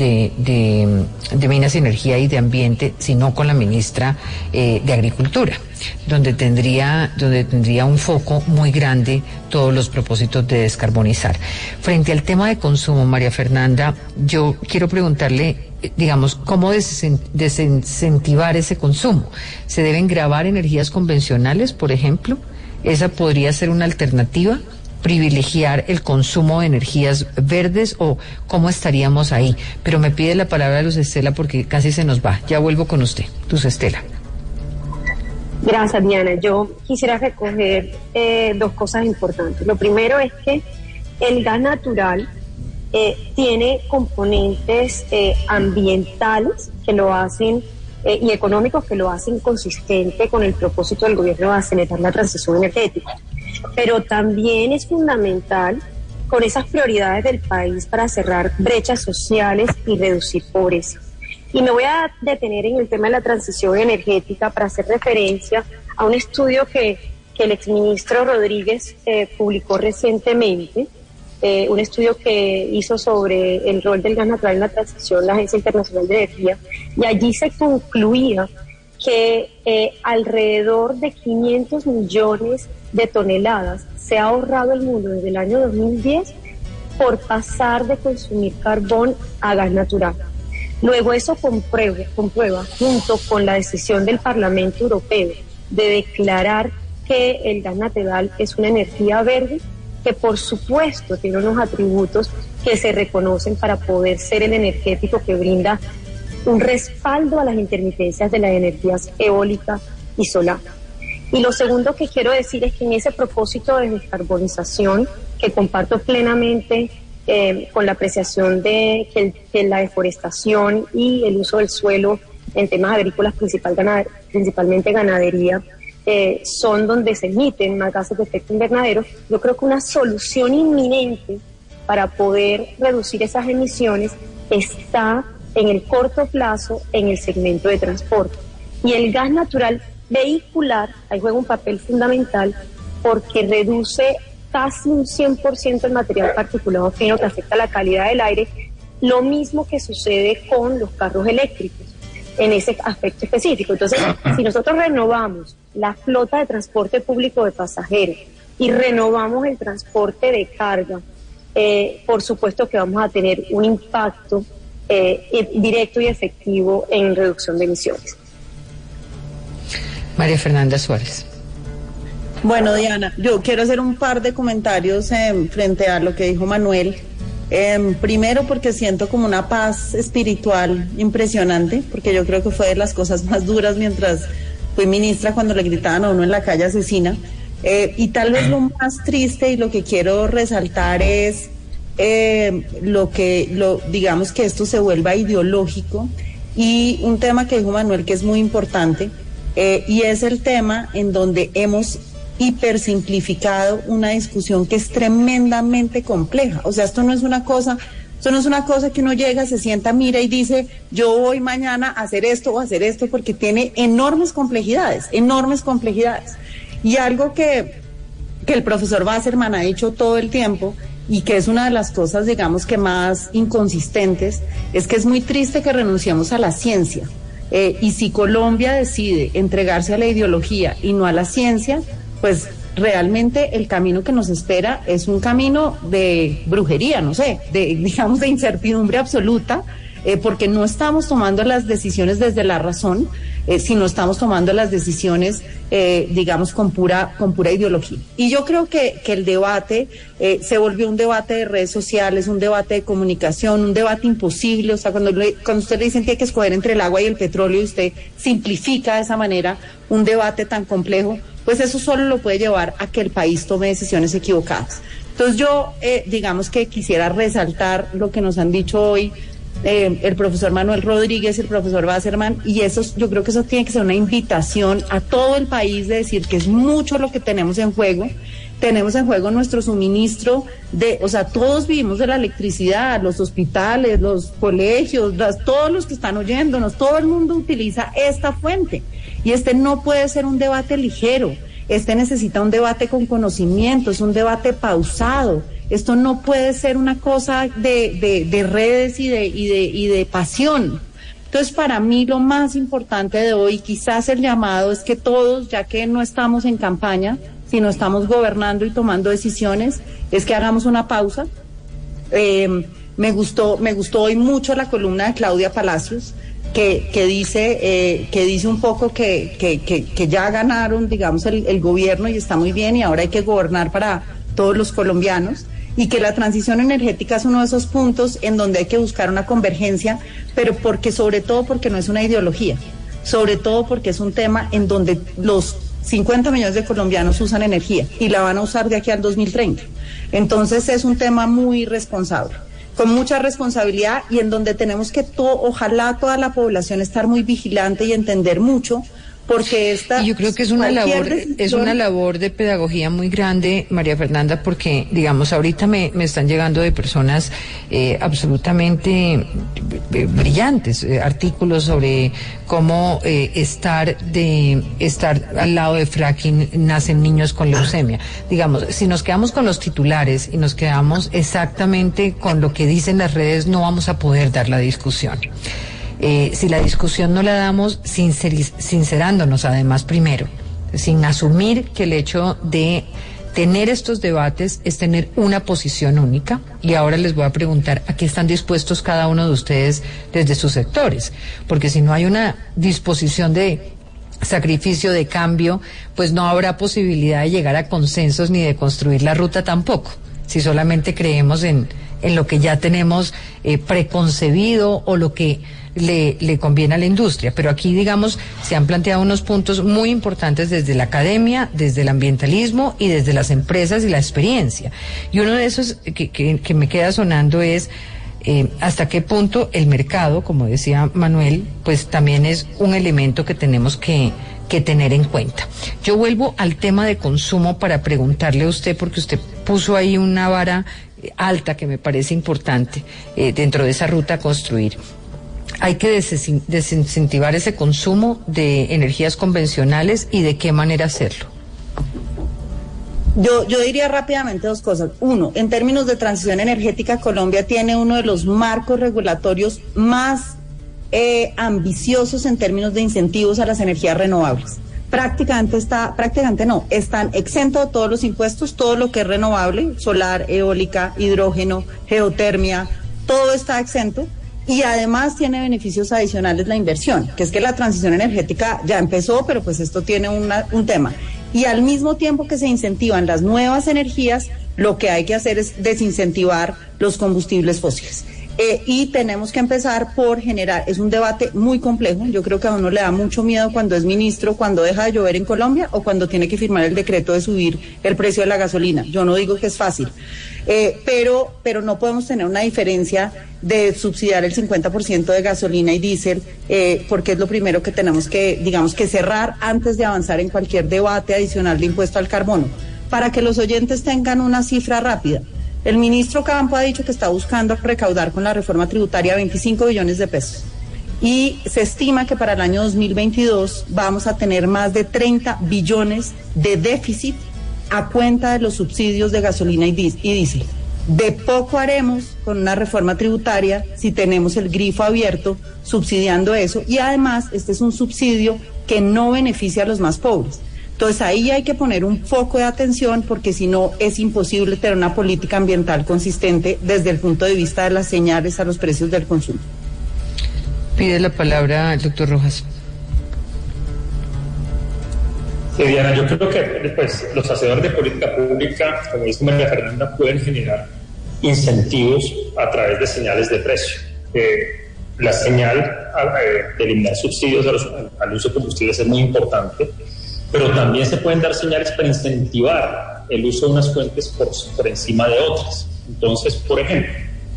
S2: Minas y Energía y de Ambiente, sino con la ministra de Agricultura, donde tendría un foco muy grande todos los propósitos de descarbonizar. Frente al tema de consumo, María Fernanda, yo quiero preguntarle, digamos, ¿cómo desincentivar ese consumo? ¿Se deben gravar energías convencionales, por ejemplo? ¿Esa podría ser una alternativa? ¿Privilegiar el consumo de energías verdes, o cómo estaríamos ahí? Pero me pide la palabra Luz Estela porque casi se nos va. Ya vuelvo con usted, Luz Estela.
S3: Gracias, Diana. Yo quisiera recoger 2 cosas importantes. Lo primero es que el gas natural tiene componentes ambientales que lo hacen y económicos que lo hacen consistente con el propósito del gobierno de acelerar la transición energética. Pero también es fundamental con esas prioridades del país para cerrar brechas sociales y reducir pobreza. Y me voy a detener en el tema de la transición energética para hacer referencia a un estudio que el exministro Rodríguez publicó recientemente, un estudio que hizo sobre el rol del gas natural en la transición, la Agencia Internacional de Energía, y allí se concluía que alrededor de 500 millones de toneladas se ha ahorrado el mundo desde el año 2010 por pasar de consumir carbón a gas natural. Luego eso comprueba, junto con la decisión del Parlamento Europeo de declarar que el gas natural es una energía verde, que por supuesto tiene unos atributos que se reconocen para poder ser el energético que brinda un respaldo a las intermitencias de las energías eólica y solar. Y lo segundo que quiero decir es que en ese propósito de descarbonización, que comparto plenamente con la apreciación de que la deforestación y el uso del suelo en temas agrícolas, principalmente ganadería, son donde se emiten más gases de efecto invernadero, yo creo que una solución inminente para poder reducir esas emisiones está en el corto plazo en el segmento de transporte. Y el gas natural vehicular ahí juega un papel fundamental porque reduce casi un 100% el material particulado fino que afecta la calidad del aire, lo mismo que sucede con los carros eléctricos en ese aspecto específico. Entonces, si nosotros renovamos la flota de transporte público de pasajeros y renovamos el transporte de carga, por supuesto que vamos a tener un impacto directo y efectivo en reducción de emisiones.
S2: María Fernanda Suárez.
S4: Bueno, Diana, yo quiero hacer un par de comentarios frente a lo que dijo Manuel. Primero porque siento como una paz espiritual impresionante, porque yo creo que fue de las cosas más duras mientras fui ministra, cuando le gritaban a uno en la calle asesina. Y tal vez lo más triste y lo que quiero resaltar es digamos que esto se vuelva ideológico, y un tema que dijo Manuel que es muy importante, y es el tema en donde hemos hipersimplificado una discusión que es tremendamente compleja. O sea, esto no es una cosa que uno llega, se sienta, mira y dice, yo voy mañana a hacer esto o a hacer esto, porque tiene enormes complejidades. Y algo que el profesor Wasserman ha dicho todo el tiempo, y que es una de las cosas, digamos, que más inconsistentes, es que es muy triste que renunciemos a la ciencia. Y si Colombia decide entregarse a la ideología y no a la ciencia, pues realmente el camino que nos espera es un camino de brujería, no sé, digamos de incertidumbre absoluta, porque no estamos tomando las decisiones desde la razón, sino estamos tomando las decisiones, digamos, con pura ideología. Y yo creo que el debate se volvió un debate de redes sociales, un debate de comunicación, un debate imposible. O sea, cuando usted le dicen que hay que escoger entre el agua y el petróleo, y usted simplifica de esa manera un debate tan complejo, pues eso solo lo puede llevar a que el país tome decisiones equivocadas. Entonces yo, digamos que quisiera resaltar lo que nos han dicho hoy el profesor Manuel Rodríguez y el profesor Wasserman, y eso, yo creo que eso tiene que ser una invitación a todo el país de decir que es mucho lo que tenemos en juego. Tenemos en juego nuestro suministro o sea, todos vivimos de la electricidad, los hospitales, los colegios, todos los que están oyéndonos, todo el mundo utiliza esta fuente, y este no puede ser un debate ligero, necesita un debate con conocimiento, es un debate pausado. Esto no puede ser una cosa de redes y de pasión. Entonces, para mí lo más importante de hoy, quizás el llamado es que todos, ya que no estamos en campaña, sino estamos gobernando y tomando decisiones, es que hagamos una pausa. Me gustó hoy mucho la columna de Claudia Palacios, que dice un poco que ya ganaron, digamos, el gobierno, y está muy bien, y ahora hay que gobernar para todos los colombianos, y que la transición energética es uno de esos puntos en donde hay que buscar una convergencia, pero sobre todo porque no es una ideología, sobre todo porque es un tema en donde los 50 millones de colombianos usan energía y la van a usar de aquí al 2030. Entonces es un tema muy responsable, con mucha responsabilidad, y en donde tenemos que ojalá toda la población estar muy vigilante y entender mucho, porque yo creo que es una labor de pedagogía muy grande, María Fernanda, porque digamos ahorita me están llegando de personas absolutamente brillantes, artículos sobre cómo estar al lado de fracking nacen niños con leucemia. Digamos, si nos quedamos con los titulares y nos quedamos exactamente con lo que dicen las redes, no vamos a poder dar la discusión. Si la discusión no la damos sincerándonos además primero, sin asumir que el hecho de tener estos debates es tener una posición única, y ahora les voy a preguntar a qué están dispuestos cada uno de ustedes desde sus sectores, porque si no hay una disposición de sacrificio, de cambio, pues no habrá posibilidad de llegar a consensos ni de construir la ruta tampoco, si solamente creemos en lo que ya tenemos preconcebido o lo que le conviene a la industria. Pero aquí, digamos, se han planteado unos puntos muy importantes desde la academia, desde el ambientalismo y desde las empresas y la experiencia. Y uno de esos que me queda sonando es hasta qué punto el mercado, como decía Manuel, pues también es un elemento que tenemos que tener en cuenta. Yo vuelvo al tema de consumo para preguntarle a usted, porque usted puso ahí una vara alta que me parece importante dentro de esa ruta a construir. Hay que desincentivar ese consumo de energías convencionales, y de qué manera hacerlo. Yo diría rápidamente dos cosas. Uno, en términos de transición energética, Colombia tiene uno de los marcos regulatorios más ambiciosos en términos de incentivos a las energías renovables. Están exentos de todos los impuestos, todo lo que es renovable, solar, eólica, hidrógeno, geotermia, todo está exento. Y además tiene beneficios adicionales la inversión, que es que la transición energética ya empezó, pero pues esto tiene un tema. Y al mismo tiempo que se incentivan las nuevas energías, lo que hay que hacer es desincentivar los combustibles fósiles. Y tenemos que empezar por generar, es un debate muy complejo, yo creo que a uno le da mucho miedo cuando es ministro, cuando deja de llover en Colombia o cuando tiene que firmar el decreto de subir el precio de la gasolina. Yo no digo que es fácil, pero no podemos tener una diferencia de subsidiar el 50% de gasolina y diésel, porque es lo primero que tenemos que, digamos, que cerrar antes de avanzar en cualquier debate adicional de impuesto al carbono. Para que los oyentes tengan una cifra rápida, el ministro Campo ha dicho que está buscando recaudar con la reforma tributaria 25 billones de pesos. Y se estima que para el año 2022 vamos a tener más de 30 billones de déficit a cuenta de los subsidios de gasolina y diésel. De poco haremos con una reforma tributaria si tenemos el grifo abierto subsidiando eso. Y además, este es un subsidio que no beneficia a los más pobres. Entonces ahí hay que poner un foco de atención porque si no es imposible tener una política ambiental consistente desde el punto de vista de las señales a los precios del consumo.
S2: Pide la palabra el doctor Rojas.
S6: Sí, Diana, yo creo que los hacedores de política pública, como dice María Fernanda, pueden generar incentivos a través de señales de precio. La señal de eliminar subsidios al uso de combustibles es muy importante, pero también se pueden dar señales para incentivar el uso de unas fuentes por encima de otras. Entonces, por ejemplo,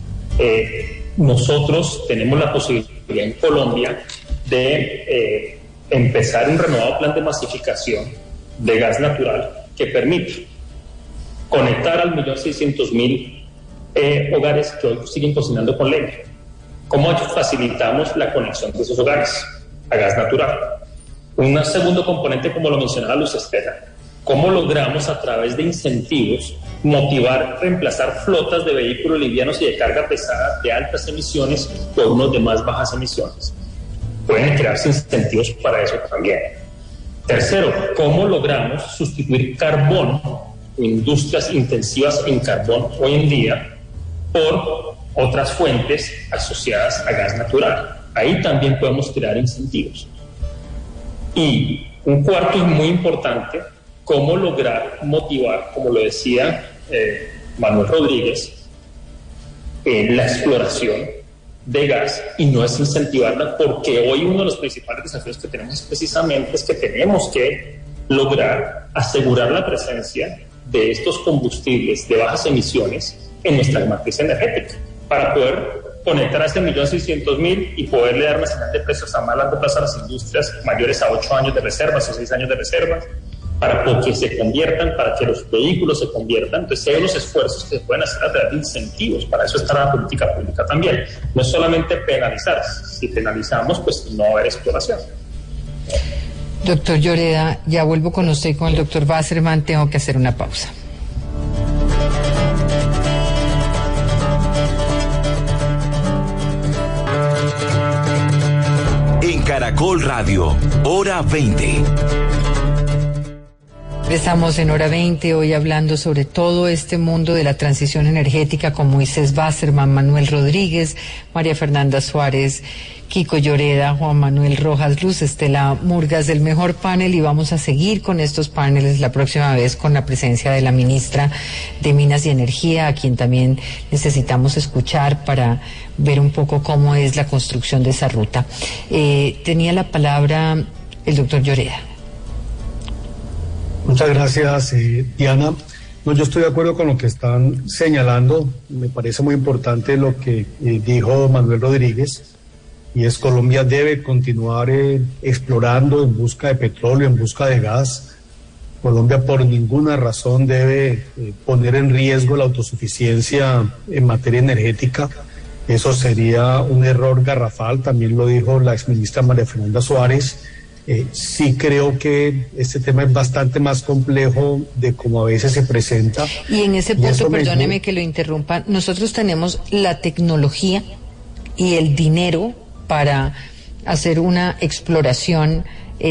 S6: nosotros tenemos la posibilidad en Colombia de empezar un renovado plan de masificación de gas natural que permite conectar al 1.600.000 hogares que hoy siguen cocinando con leña. ¿Cómo facilitamos la conexión de esos hogares a gas natural? Un segundo componente, como lo mencionaba Luz Estela, ¿cómo logramos a través de incentivos motivar, reemplazar flotas de vehículos livianos y de carga pesada de altas emisiones por unos de más bajas emisiones? Pueden crearse incentivos para eso también. Tercero, ¿cómo logramos sustituir carbón, industrias intensivas en carbón hoy en día, por otras fuentes asociadas a gas natural? Ahí también podemos crear incentivos. Y un cuarto y muy importante, cómo lograr motivar, como lo decía Manuel Rodríguez, la exploración de gas y no es incentivarla, porque hoy uno de los principales desafíos que tenemos precisamente es que tenemos que lograr asegurar la presencia de estos combustibles de bajas emisiones en nuestra matriz energética para poder conectar a este 1.600.000 y poderle dar una señal de precios a más largo plazo a las industrias mayores a 8 años de reservas o 6 años de reservas, para que se conviertan, para que los vehículos se conviertan. Entonces hay unos esfuerzos que se pueden hacer a través de incentivos, para eso está la política pública también. No es solamente penalizar, si penalizamos pues no va a haber exploración.
S2: Doctor Lloreda, ya vuelvo con usted y con el doctor Wasserman, tengo que hacer una pausa.
S1: En Caracol Radio, hora 20.
S2: Estamos en hora 20 hoy hablando sobre todo este mundo de la transición energética con Moisés Wasserman, Manuel Rodríguez, María Fernanda Suárez, Kiko Lloreda, Juan Manuel Rojas, Luz Estela Murgas, el mejor panel, y vamos a seguir con estos paneles la próxima vez con la presencia de la ministra de Minas y Energía, a quien también necesitamos escuchar para ver un poco cómo es la construcción de esa ruta. Tenía la palabra el doctor Lloreda.
S7: Muchas gracias, Diana. No, yo estoy de acuerdo con lo que están señalando. Me parece muy importante lo que dijo Manuel Rodríguez, y es Colombia debe continuar explorando en busca de petróleo, en busca de gas. Colombia por ninguna razón debe poner en riesgo la autosuficiencia en materia energética. Eso sería un error garrafal, también lo dijo la exministra María Fernanda Suárez. Sí creo que este tema es bastante más complejo de como a veces se presenta.
S2: Y en ese punto, perdóneme que lo interrumpa, nosotros tenemos la tecnología y el dinero para hacer una exploración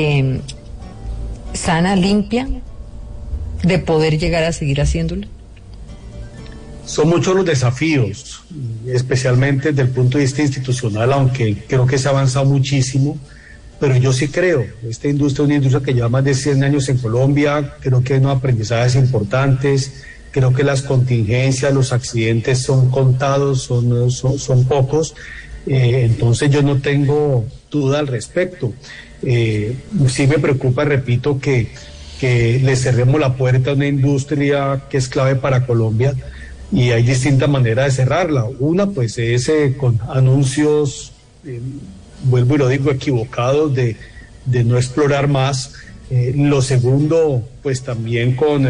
S2: sana, limpia, de poder llegar a seguir haciéndolo.
S7: Son muchos los desafíos, especialmente desde el punto de vista institucional, aunque creo que se ha avanzado muchísimo. pero yo sí creo, esta industria es una industria que lleva más de 100 años en Colombia, creo que hay unos aprendizajes importantes, creo que las contingencias, los accidentes son contados, son pocos, entonces yo no tengo duda al respecto. Sí me preocupa, repito, que le cerremos la puerta a una industria que es clave para Colombia, y hay distintas maneras de cerrarla. Una pues es con anuncios, vuelvo y lo digo, equivocados de no explorar más. Lo segundo pues también con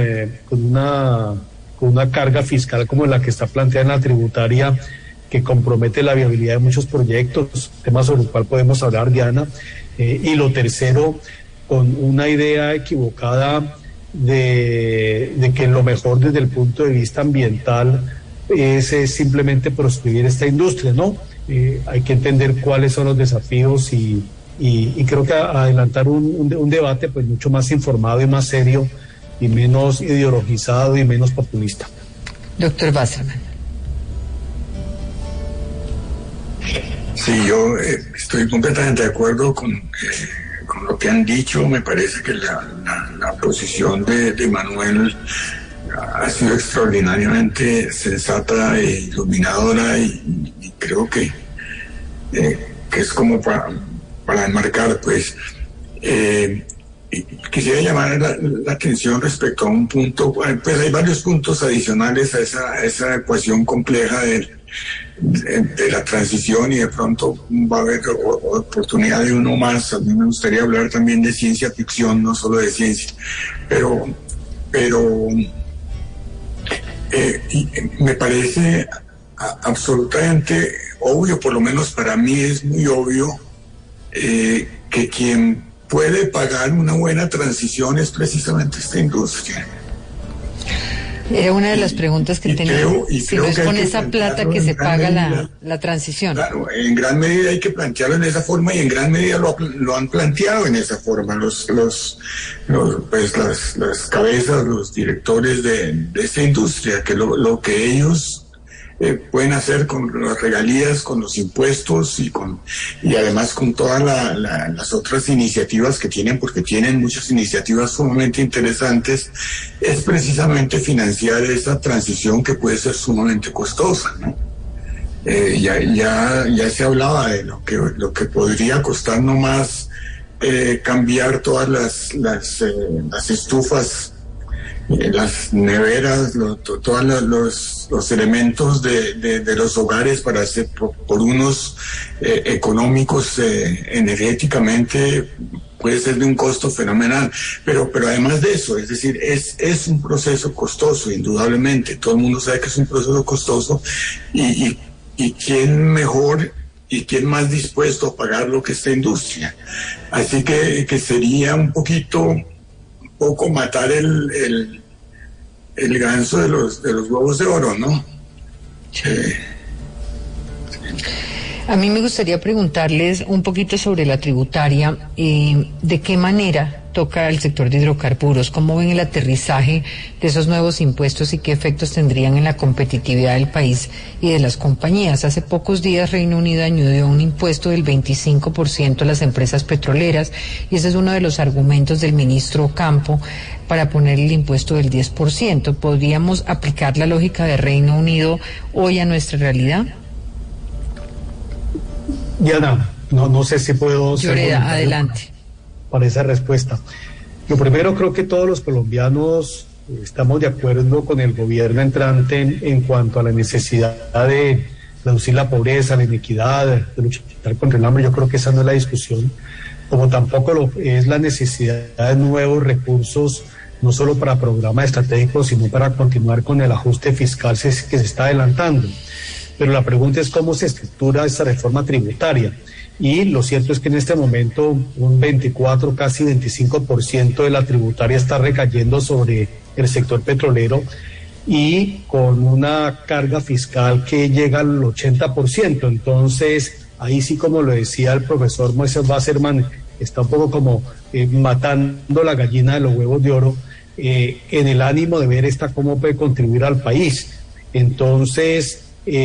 S7: una carga fiscal como la que está planteada en la tributaria, que compromete la viabilidad de muchos proyectos, tema sobre el cual podemos hablar, Diana. Y lo tercero, con una idea equivocada de que lo mejor desde el punto de vista ambiental es simplemente proscribir esta industria, ¿no? Hay que entender cuáles son los desafíos y creo que adelantar un debate pues mucho más informado y más serio y menos ideologizado y menos populista.
S2: Doctor Wasserman.
S5: Sí, yo estoy completamente de acuerdo con lo que han dicho. Me parece que la posición de Manuel ha sido extraordinariamente sensata e iluminadora y creo que es como para enmarcar, pues. Quisiera llamar la atención respecto a un punto, pues hay varios puntos adicionales a esa ecuación compleja de la transición, y de pronto va a haber oportunidad de uno más. A mí me gustaría hablar también de ciencia ficción, no solo de ciencia, pero me parece absolutamente obvio, por lo menos para mí es muy obvio, que quien puede pagar una buena transición es precisamente esta industria.
S2: Era una de las preguntas que tenía. Si no es con esa plata que se paga la transición. Claro,
S5: en gran medida hay que plantearlo en esa forma, y en gran medida lo han planteado en esa forma las cabezas, los directores de esta industria, que lo que ellos pueden hacer con las regalías, con los impuestos y además con todas las otras iniciativas que tienen, porque tienen muchas iniciativas sumamente interesantes, es precisamente financiar esa transición que puede ser sumamente costosa, ¿no? Ya se hablaba de lo que podría costar nomás cambiar todas las estufas, las neveras, todos los elementos de los hogares para hacer por unos económicos energéticamente, puede ser de un costo fenomenal, pero además de eso, es decir, es un proceso costoso, indudablemente. Todo el mundo sabe que es un proceso costoso, y quién mejor y quién más dispuesto a pagarlo que esta industria. Así que sería un poco matar el ganso de los huevos de oro, ¿no?
S2: A mí me gustaría preguntarles un poquito sobre la tributaria, de qué manera toca el sector de hidrocarburos, cómo ven el aterrizaje de esos nuevos impuestos y qué efectos tendrían en la competitividad del país y de las compañías. Hace pocos días Reino Unido añadió un impuesto del 25% a las empresas petroleras, y ese es uno de los argumentos del ministro Campo para poner el impuesto del 10%. ¿Podríamos aplicar la lógica de Reino Unido hoy a nuestra realidad?
S7: Diana, no sé si puedo...
S2: Lloreda, adelante.
S7: Para esa respuesta. Lo primero, creo que todos los colombianos estamos de acuerdo con el gobierno entrante en cuanto a la necesidad de reducir la pobreza, la inequidad, de luchar contra el hambre. Yo creo que esa no es la discusión, como tampoco es la necesidad de nuevos recursos, no solo para programas estratégicos, sino para continuar con el ajuste fiscal que se está adelantando. Pero la pregunta es cómo se estructura esta reforma tributaria. Y lo cierto es que en este momento un 24, casi 25% de la tributaria está recayendo sobre el sector petrolero, y con una carga fiscal que llega al 80%. Entonces, ahí sí, como lo decía el profesor Moisés Wasserman, está un poco como matando la gallina de los huevos de oro, en el ánimo de ver cómo puede contribuir al país. Entonces,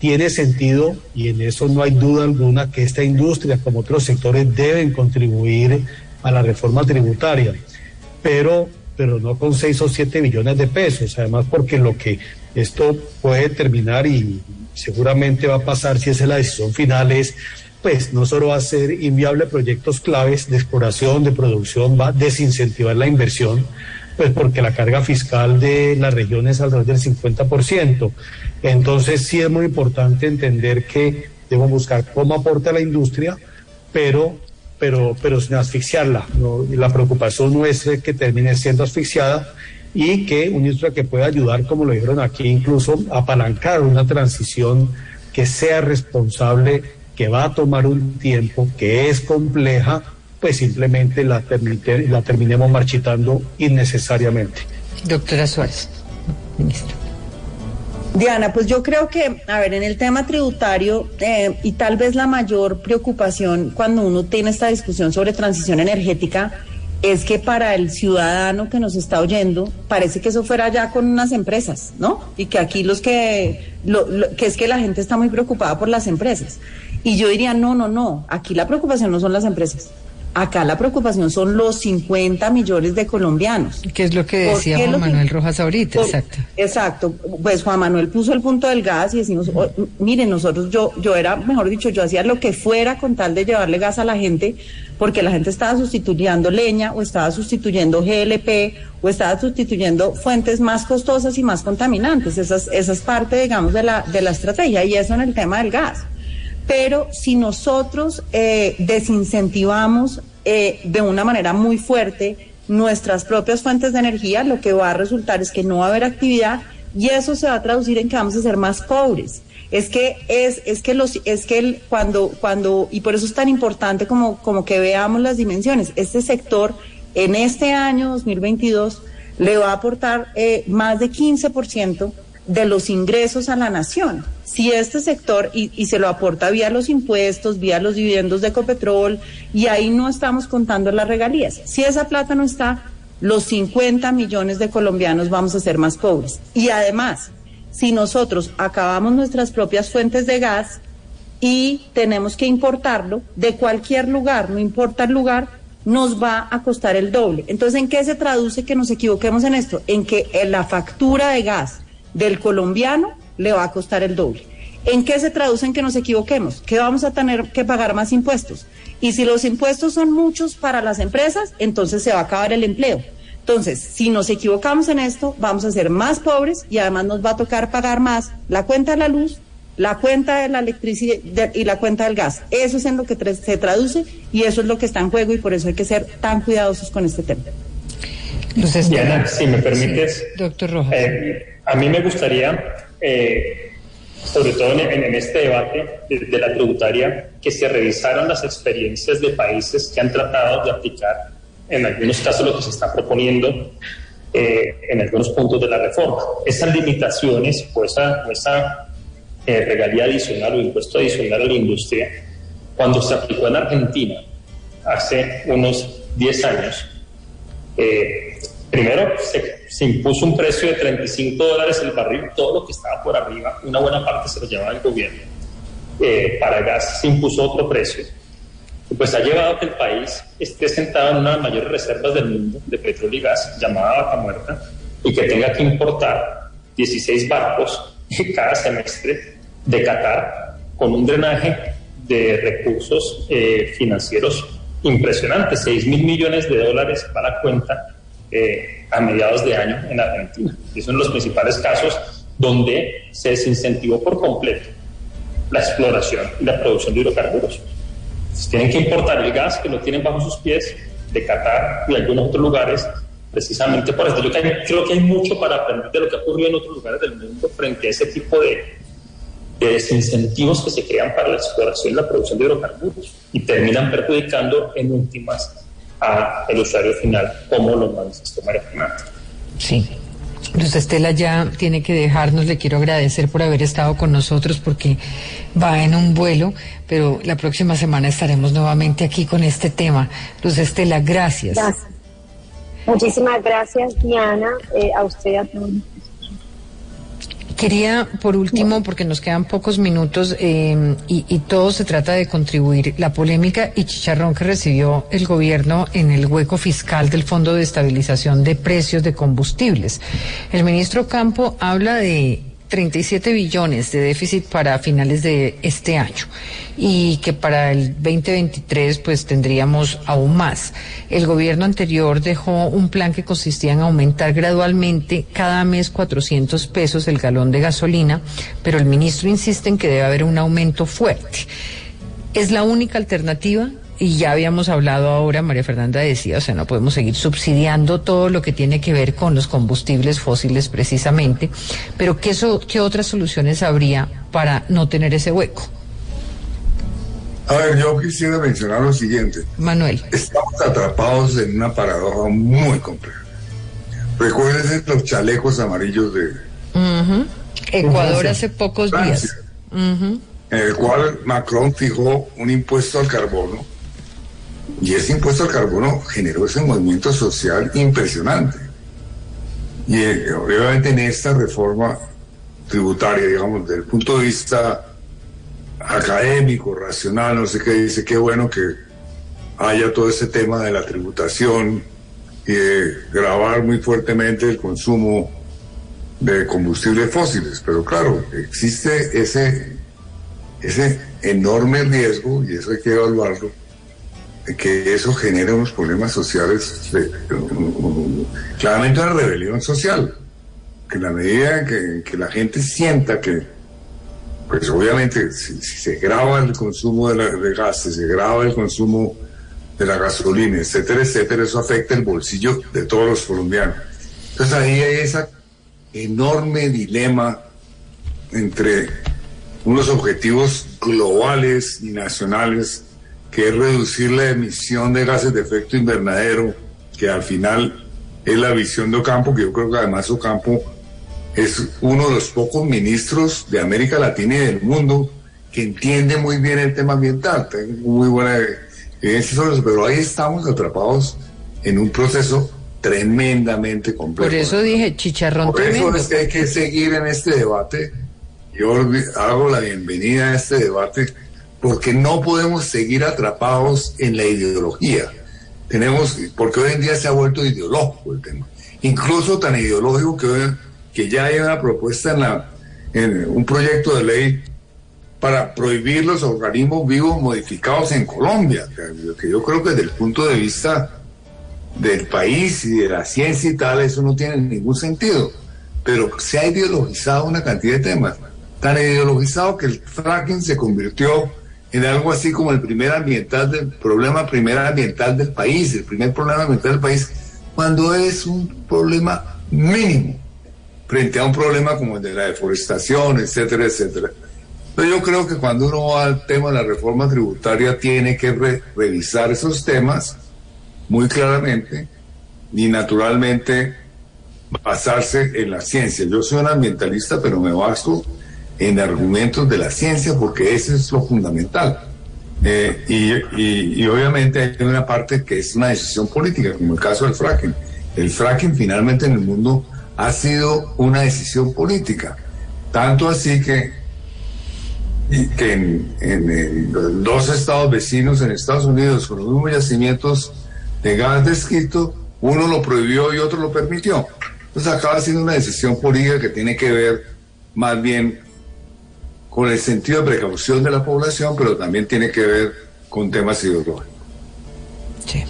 S7: tiene sentido, y en eso no hay duda alguna, que esta industria, como otros sectores, deben contribuir a la reforma tributaria, pero no con 6 o 7 billones de pesos, además porque lo que esto puede terminar, y seguramente va a pasar si esa es la decisión final, es pues no solo va a ser inviable proyectos claves de exploración, de producción, va a desincentivar la inversión, pues porque la carga fiscal de la región es alrededor del 50%. Entonces sí es muy importante entender que debemos buscar cómo aporta la industria, pero sin asfixiarla, ¿no? Y la preocupación nuestra es que termine siendo asfixiada y que una industria que pueda ayudar, como lo dijeron aquí, incluso a apalancar una transición que sea responsable, que va a tomar un tiempo, que es compleja, pues simplemente la terminemos marchitando innecesariamente.
S2: Doctora Suárez, ministra.
S4: Diana, pues yo creo que, a ver, en el tema tributario, y tal vez la mayor preocupación cuando uno tiene esta discusión sobre transición energética, es que para el ciudadano que nos está oyendo, parece que eso fuera ya con unas empresas, ¿no? Y que aquí que es que la gente está muy preocupada por las empresas. Y yo diría, no, aquí la preocupación no son las empresas. Acá la preocupación son los 50 millones de colombianos.
S2: ¿Qué es lo que decía Juan Manuel Rojas ahorita?
S4: Exacto. Pues Juan Manuel puso el punto del gas y decimos, miren, nosotros, yo era, mejor dicho, yo hacía lo que fuera con tal de llevarle gas a la gente, porque la gente estaba sustituyendo leña, o estaba sustituyendo GLP, o estaba sustituyendo fuentes más costosas y más contaminantes. Esa es parte, digamos, de la estrategia, y eso en el tema del gas. Pero si nosotros desincentivamos de una manera muy fuerte nuestras propias fuentes de energía, lo que va a resultar es que no va a haber actividad, y eso se va a traducir en que vamos a ser más pobres. Cuando y por eso es tan importante como que veamos las dimensiones. Este sector en este año 2022 le va a aportar más de 15% de los ingresos a la nación. Si este sector, y se lo aporta vía los impuestos, vía los dividendos de Ecopetrol, y ahí no estamos contando las regalías. Si esa plata no está, los 50 millones de colombianos vamos a ser más pobres. Y además, si nosotros acabamos nuestras propias fuentes de gas y tenemos que importarlo de cualquier lugar, no importa el lugar, nos va a costar el doble. Entonces, ¿en qué se traduce que nos equivoquemos en esto? En que la factura de gas del colombiano le va a costar el doble. ¿En qué se traduce en que nos equivoquemos? Que vamos a tener que pagar más impuestos. Y si los impuestos son muchos para las empresas, entonces se va a acabar el empleo. Entonces, si nos equivocamos en esto, vamos a ser más pobres, y además nos va a tocar pagar más la cuenta de la luz, la cuenta de la electricidad y la cuenta del gas. Eso es en lo que se traduce, y eso es lo que está en juego, y por eso hay que ser tan cuidadosos con este tema.
S6: Diana, si me permites,
S2: sí, doctor Rojas.
S6: A mí me gustaría, sobre todo en este debate de la tributaria, que se revisaran las experiencias de países que han tratado de aplicar, en algunos casos, lo que se está proponiendo en algunos puntos de la reforma. Esas limitaciones o esa regalía adicional o impuesto adicional a la industria, cuando se aplicó en Argentina hace unos 10 años, primero se impuso un precio de $35 el barril, todo lo que estaba por arriba, una buena parte se lo llevaba el gobierno. Para el gas se impuso otro precio, pues ha llevado a que el país esté sentado en una de las mayores reservas del mundo de petróleo y gas, llamada Vaca Muerta, y que tenga que importar 16 barcos cada semestre de Qatar, con un drenaje de recursos financieros impresionante. $6.000 millones para la cuenta a mediados de año en Argentina. Y son los principales casos donde se desincentivó por completo la exploración y la producción de hidrocarburos. Entonces, tienen que importar el gas que lo tienen bajo sus pies de Qatar y de algunos otros lugares, precisamente por esto. Yo creo que hay mucho para aprender de lo que ha ocurrido en otros lugares del mundo frente a ese tipo de desincentivos que se crean para la exploración y la producción de hidrocarburos, y terminan perjudicando en últimas al usuario final, como lo manifestó María Fernanda.
S2: Sí. Luz Estela ya tiene que dejarnos. Le quiero agradecer por haber estado con nosotros, porque va en un vuelo, pero la próxima semana estaremos nuevamente aquí con este tema. Luz Estela, gracias.
S3: Gracias. Muchísimas gracias, Diana, a usted y a todos.
S2: Quería, por último, porque nos quedan pocos minutos y todo se trata de contribuir, la polémica y chicharrón que recibió el gobierno en el hueco fiscal del Fondo de Estabilización de Precios de Combustibles. El ministro Campo habla de 37 billones de déficit para finales de este año y que para el 2023 pues tendríamos aún más. El gobierno anterior dejó un plan que consistía en aumentar gradualmente cada mes 400 pesos el galón de gasolina, pero el ministro insiste en que debe haber un aumento fuerte. ¿Es la única alternativa? Y ya habíamos hablado ahora, María Fernanda decía, o sea, no podemos seguir subsidiando todo lo que tiene que ver con los combustibles fósiles precisamente, pero ¿qué otras soluciones habría para no tener ese hueco?
S9: A ver, yo quisiera mencionar lo siguiente.
S2: Manuel.
S9: Estamos atrapados en una paradoja muy compleja. Recuérdense los chalecos amarillos de...
S2: Ecuador hace pocos
S9: Francia,
S2: días.
S9: En el cual Macron fijó un impuesto al carbono, y ese impuesto al carbono generó ese movimiento social impresionante. Y obviamente en esta reforma tributaria, digamos, desde el punto de vista académico, racional, no sé qué, dice, qué bueno que haya todo ese tema de la tributación y de gravar muy fuertemente el consumo de combustibles fósiles. Pero claro, existe ese enorme riesgo, y eso hay que evaluarlo, de que eso genera unos problemas sociales, claramente una rebelión social, que en la medida en que la gente sienta que, pues obviamente, si se grava el consumo de gases, se grava el consumo de la gasolina, etcétera, etcétera, eso afecta el bolsillo de todos los colombianos. Entonces ahí hay ese enorme dilema entre unos objetivos globales y nacionales, que es reducir la emisión de gases de efecto invernadero, que al final es la visión de Ocampo, que yo creo que además Ocampo es uno de los pocos ministros de América Latina y del mundo que entiende muy bien el tema ambiental. Tengo muy buena evidencia sobre eso, pero ahí estamos atrapados en un proceso tremendamente complejo.
S2: Por eso dije chicharrón tremendo.
S9: Por eso es que hay que seguir en este debate. Yo hago la bienvenida a este debate porque no podemos seguir atrapados en la ideología. Porque hoy en día se ha vuelto ideológico el tema. Incluso tan ideológico que ya hay una propuesta en un proyecto de ley para prohibir los organismos vivos modificados en Colombia. Que yo creo que desde el punto de vista del país y de la ciencia y tal, eso no tiene ningún sentido. Pero se ha ideologizado una cantidad de temas. Tan ideologizado que el fracking se convirtió en algo así como el primer problema ambiental del país, el primer problema ambiental del país, cuando es un problema mínimo frente a un problema como el de la deforestación, etcétera, etcétera. Pero yo creo que cuando uno va al tema de la reforma tributaria tiene que revisar esos temas muy claramente y naturalmente basarse en la ciencia. Yo soy un ambientalista, pero me baso en argumentos de la ciencia porque eso es lo fundamental. Y obviamente hay una parte que es una decisión política, como el caso del fracking. El fracking finalmente en el mundo ha sido una decisión política. Tanto así que en dos estados vecinos en Estados Unidos con los mismos yacimientos de gas de esquisto, uno lo prohibió y otro lo permitió. Entonces acaba siendo una decisión política que tiene que ver más bien con el sentido de precaución de la población, pero también tiene que ver con temas ideológicos.
S2: Sí.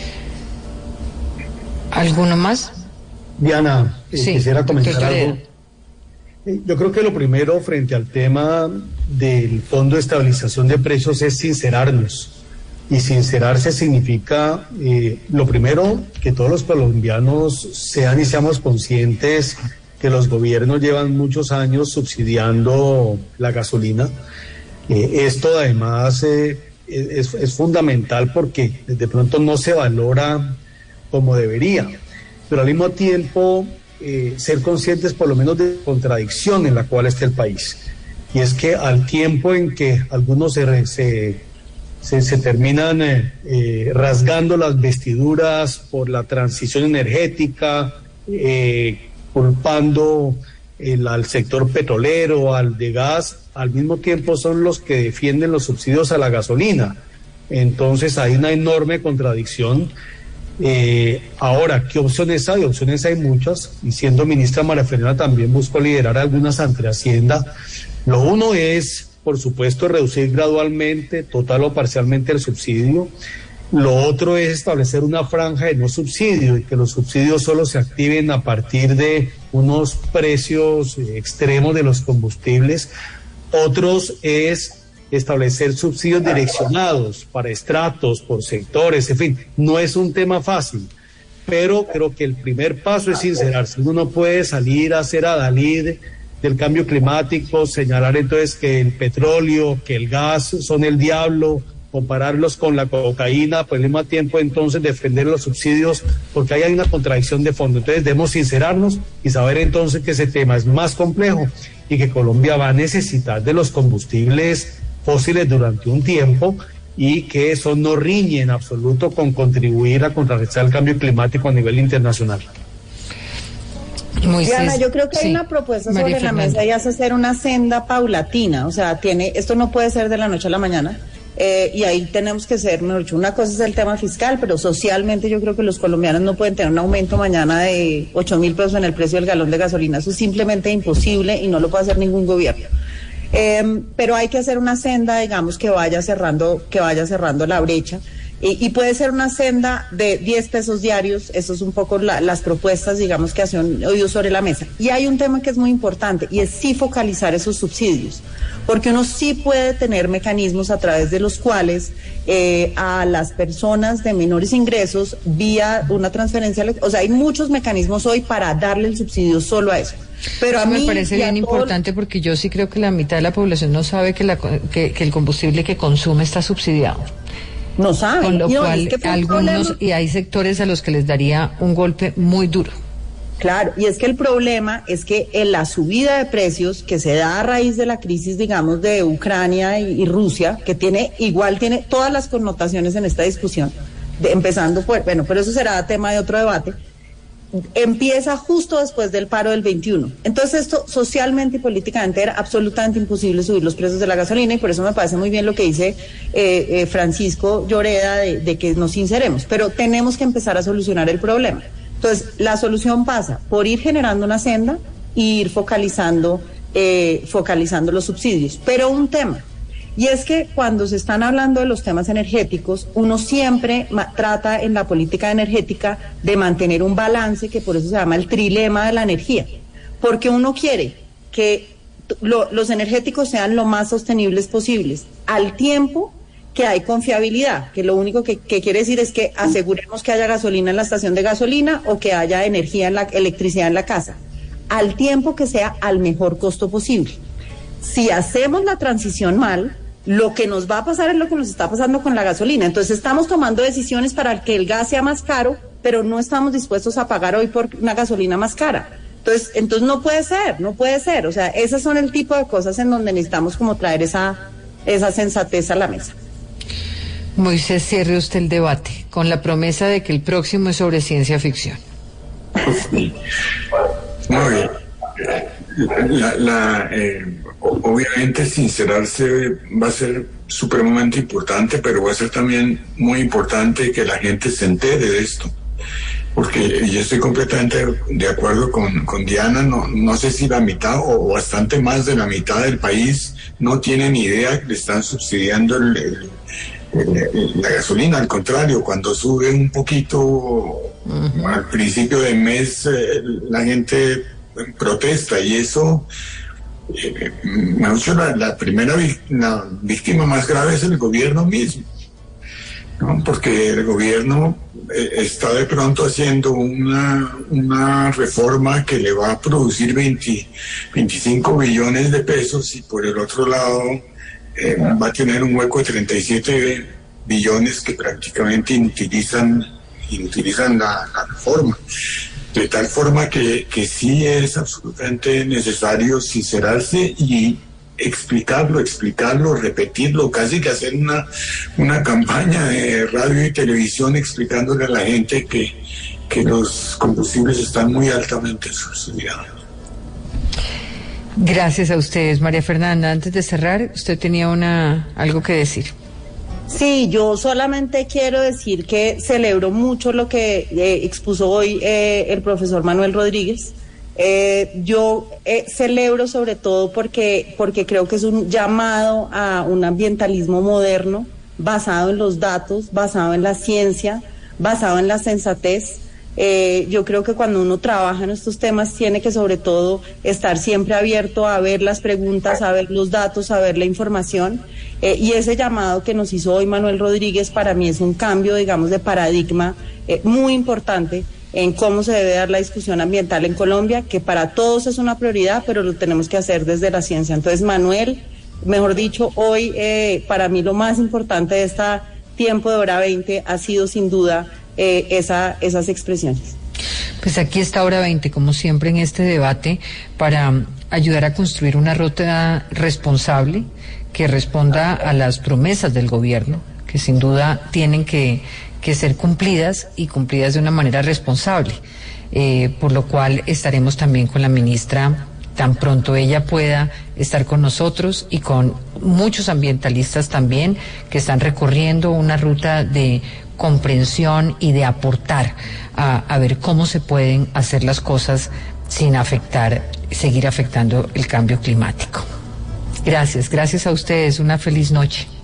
S2: ¿Alguno más?
S7: Diana,
S2: sí,
S7: quisiera comentar algo. Yo creo que lo primero frente al tema del Fondo de Estabilización de Precios es sincerarnos. Y sincerarse significa, lo primero, que todos los colombianos sean y seamos conscientes que los gobiernos llevan muchos años subsidiando la gasolina. Esto además es fundamental porque de pronto no se valora como debería, pero al mismo tiempo ser conscientes por lo menos de la contradicción en la cual está el país. Y es que al tiempo en que algunos se terminan rasgando las vestiduras por la transición energética, culpando al sector petrolero, al de gas, al mismo tiempo son los que defienden los subsidios a la gasolina. Entonces hay una enorme contradicción. Ahora, ¿qué opciones hay? Opciones hay muchas, y siendo ministra María Fernanda también busco liderar algunas ante Hacienda. Lo uno es, por supuesto, reducir gradualmente, total o parcialmente el subsidio. Lo otro es establecer una franja de no subsidio y que los subsidios solo se activen a partir de unos precios extremos de los combustibles. Otros es establecer subsidios direccionados para estratos, por sectores, en fin, no es un tema fácil, pero creo que el primer paso es sincerarse. Uno no puede salir a hacer adalid del cambio climático, señalar entonces que el petróleo, que el gas son el diablo, compararlos con la cocaína, pues al mismo tiempo entonces defender los subsidios, porque ahí hay una contradicción de fondo. Entonces debemos sincerarnos y saber entonces que ese tema es más complejo y que Colombia va a necesitar de los combustibles fósiles durante un tiempo y que eso no riñe en absoluto con contribuir a contrarrestar el cambio climático a nivel internacional.
S4: Diana, yo creo que hay una propuesta sobre la mesa y es hacer una senda paulatina, o sea, esto no puede ser de la noche a la mañana. Y ahí tenemos que ser, mejor dicho, una cosa es el tema fiscal, pero socialmente yo creo que los colombianos no pueden tener un aumento mañana de 8.000 pesos en el precio del galón de gasolina. Eso es simplemente imposible y no lo puede hacer ningún gobierno. Pero hay que hacer una senda, digamos, que vaya cerrando la brecha. Y puede ser una senda de 10 pesos diarios. Eso es un poco las propuestas, digamos, que se han oído sobre la mesa. Y hay un tema que es muy importante y es sí focalizar esos subsidios, porque uno sí puede tener mecanismos a través de los cuales a las personas de menores ingresos, vía una transferencia, o sea, hay muchos mecanismos hoy para darle el subsidio solo a eso. Pero a mí
S2: me parece bien importante, porque yo sí creo que la mitad de la población no sabe que el combustible que consume está subsidiado.
S4: No saben.
S2: Con lo cual, algunos, y hay sectores a los que les daría un golpe muy duro.
S4: Claro, y es que el problema es que en la subida de precios que se da a raíz de la crisis, digamos, de Ucrania y Rusia, que tiene todas las connotaciones en esta discusión, empezando por, pero eso será tema de otro debate, empieza justo después del paro del 21. Entonces esto socialmente y políticamente era absolutamente imposible subir los precios de la gasolina, y por eso me parece muy bien lo que dice Francisco Lloreda de que nos sinceremos, pero tenemos que empezar a solucionar el problema. Entonces la solución pasa por ir generando una senda e ir focalizando los subsidios. Pero un tema, y es que cuando se están hablando de los temas energéticos, uno siempre trata en la política energética de mantener un balance, que por eso se llama el trilema de la energía, porque uno quiere que los energéticos sean lo más sostenibles posibles, al tiempo que hay confiabilidad, que lo único que quiere decir es que aseguremos que haya gasolina en la estación de gasolina o que haya electricidad en la casa, al tiempo que sea al mejor costo posible. Si hacemos la transición mal, lo que nos va a pasar es lo que nos está pasando con la gasolina. Entonces estamos tomando decisiones para que el gas sea más caro, pero no estamos dispuestos a pagar hoy por una gasolina más cara. Entonces no puede ser. O sea, esos son el tipo de cosas en donde necesitamos como traer esa sensatez a la mesa.
S2: Moisés, cierre usted el debate con la promesa de que el próximo es sobre ciencia ficción.
S5: Muy bien. Obviamente sincerarse va a ser supremamente importante, pero va a ser también muy importante que la gente se entere de esto, porque yo estoy completamente de acuerdo con Diana. No sé si la mitad o bastante más de la mitad del país no tiene ni idea que le están subsidiando la gasolina. Al contrario, cuando sube un poquito al principio del mes, la gente protesta, y eso, la primera la víctima más grave es el gobierno mismo, ¿no? Porque el gobierno está de pronto haciendo una reforma que le va a producir 25 billones de pesos, y por el otro lado va a tener un hueco de 37 billones que prácticamente inutilizan la reforma. De tal forma que sí es absolutamente necesario sincerarse y explicarlo, repetirlo, casi que hacer una campaña de radio y televisión explicándole a la gente que los combustibles están muy altamente subsidiados.
S2: Gracias a ustedes, María Fernanda. Antes de cerrar, usted tenía algo que decir.
S4: Sí, yo solamente quiero decir que celebro mucho lo que expuso hoy el profesor Manuel Rodríguez. Yo celebro sobre todo porque creo que es un llamado a un ambientalismo moderno, basado en los datos, basado en la ciencia, basado en la sensatez. Yo creo que cuando uno trabaja en estos temas tiene que sobre todo estar siempre abierto a ver las preguntas, a ver los datos, a ver la información, y ese llamado que nos hizo hoy Manuel Rodríguez para mí es un cambio, digamos, de paradigma muy importante en cómo se debe dar la discusión ambiental en Colombia, que para todos es una prioridad, pero lo tenemos que hacer desde la ciencia. Entonces, Manuel, mejor dicho, hoy para mí lo más importante de este tiempo de Hora 20 ha sido sin duda esas expresiones.
S2: Pues aquí está Hora 20, como siempre en este debate, para ayudar a construir una ruta responsable que responda a las promesas del gobierno, que sin duda tienen que ser cumplidas y cumplidas de una manera responsable, por lo cual estaremos también con la ministra tan pronto ella pueda estar con nosotros y con muchos ambientalistas también que están recorriendo una ruta de comprensión y de aportar a ver cómo se pueden hacer las cosas sin seguir afectando el cambio climático. Gracias a ustedes, una feliz noche.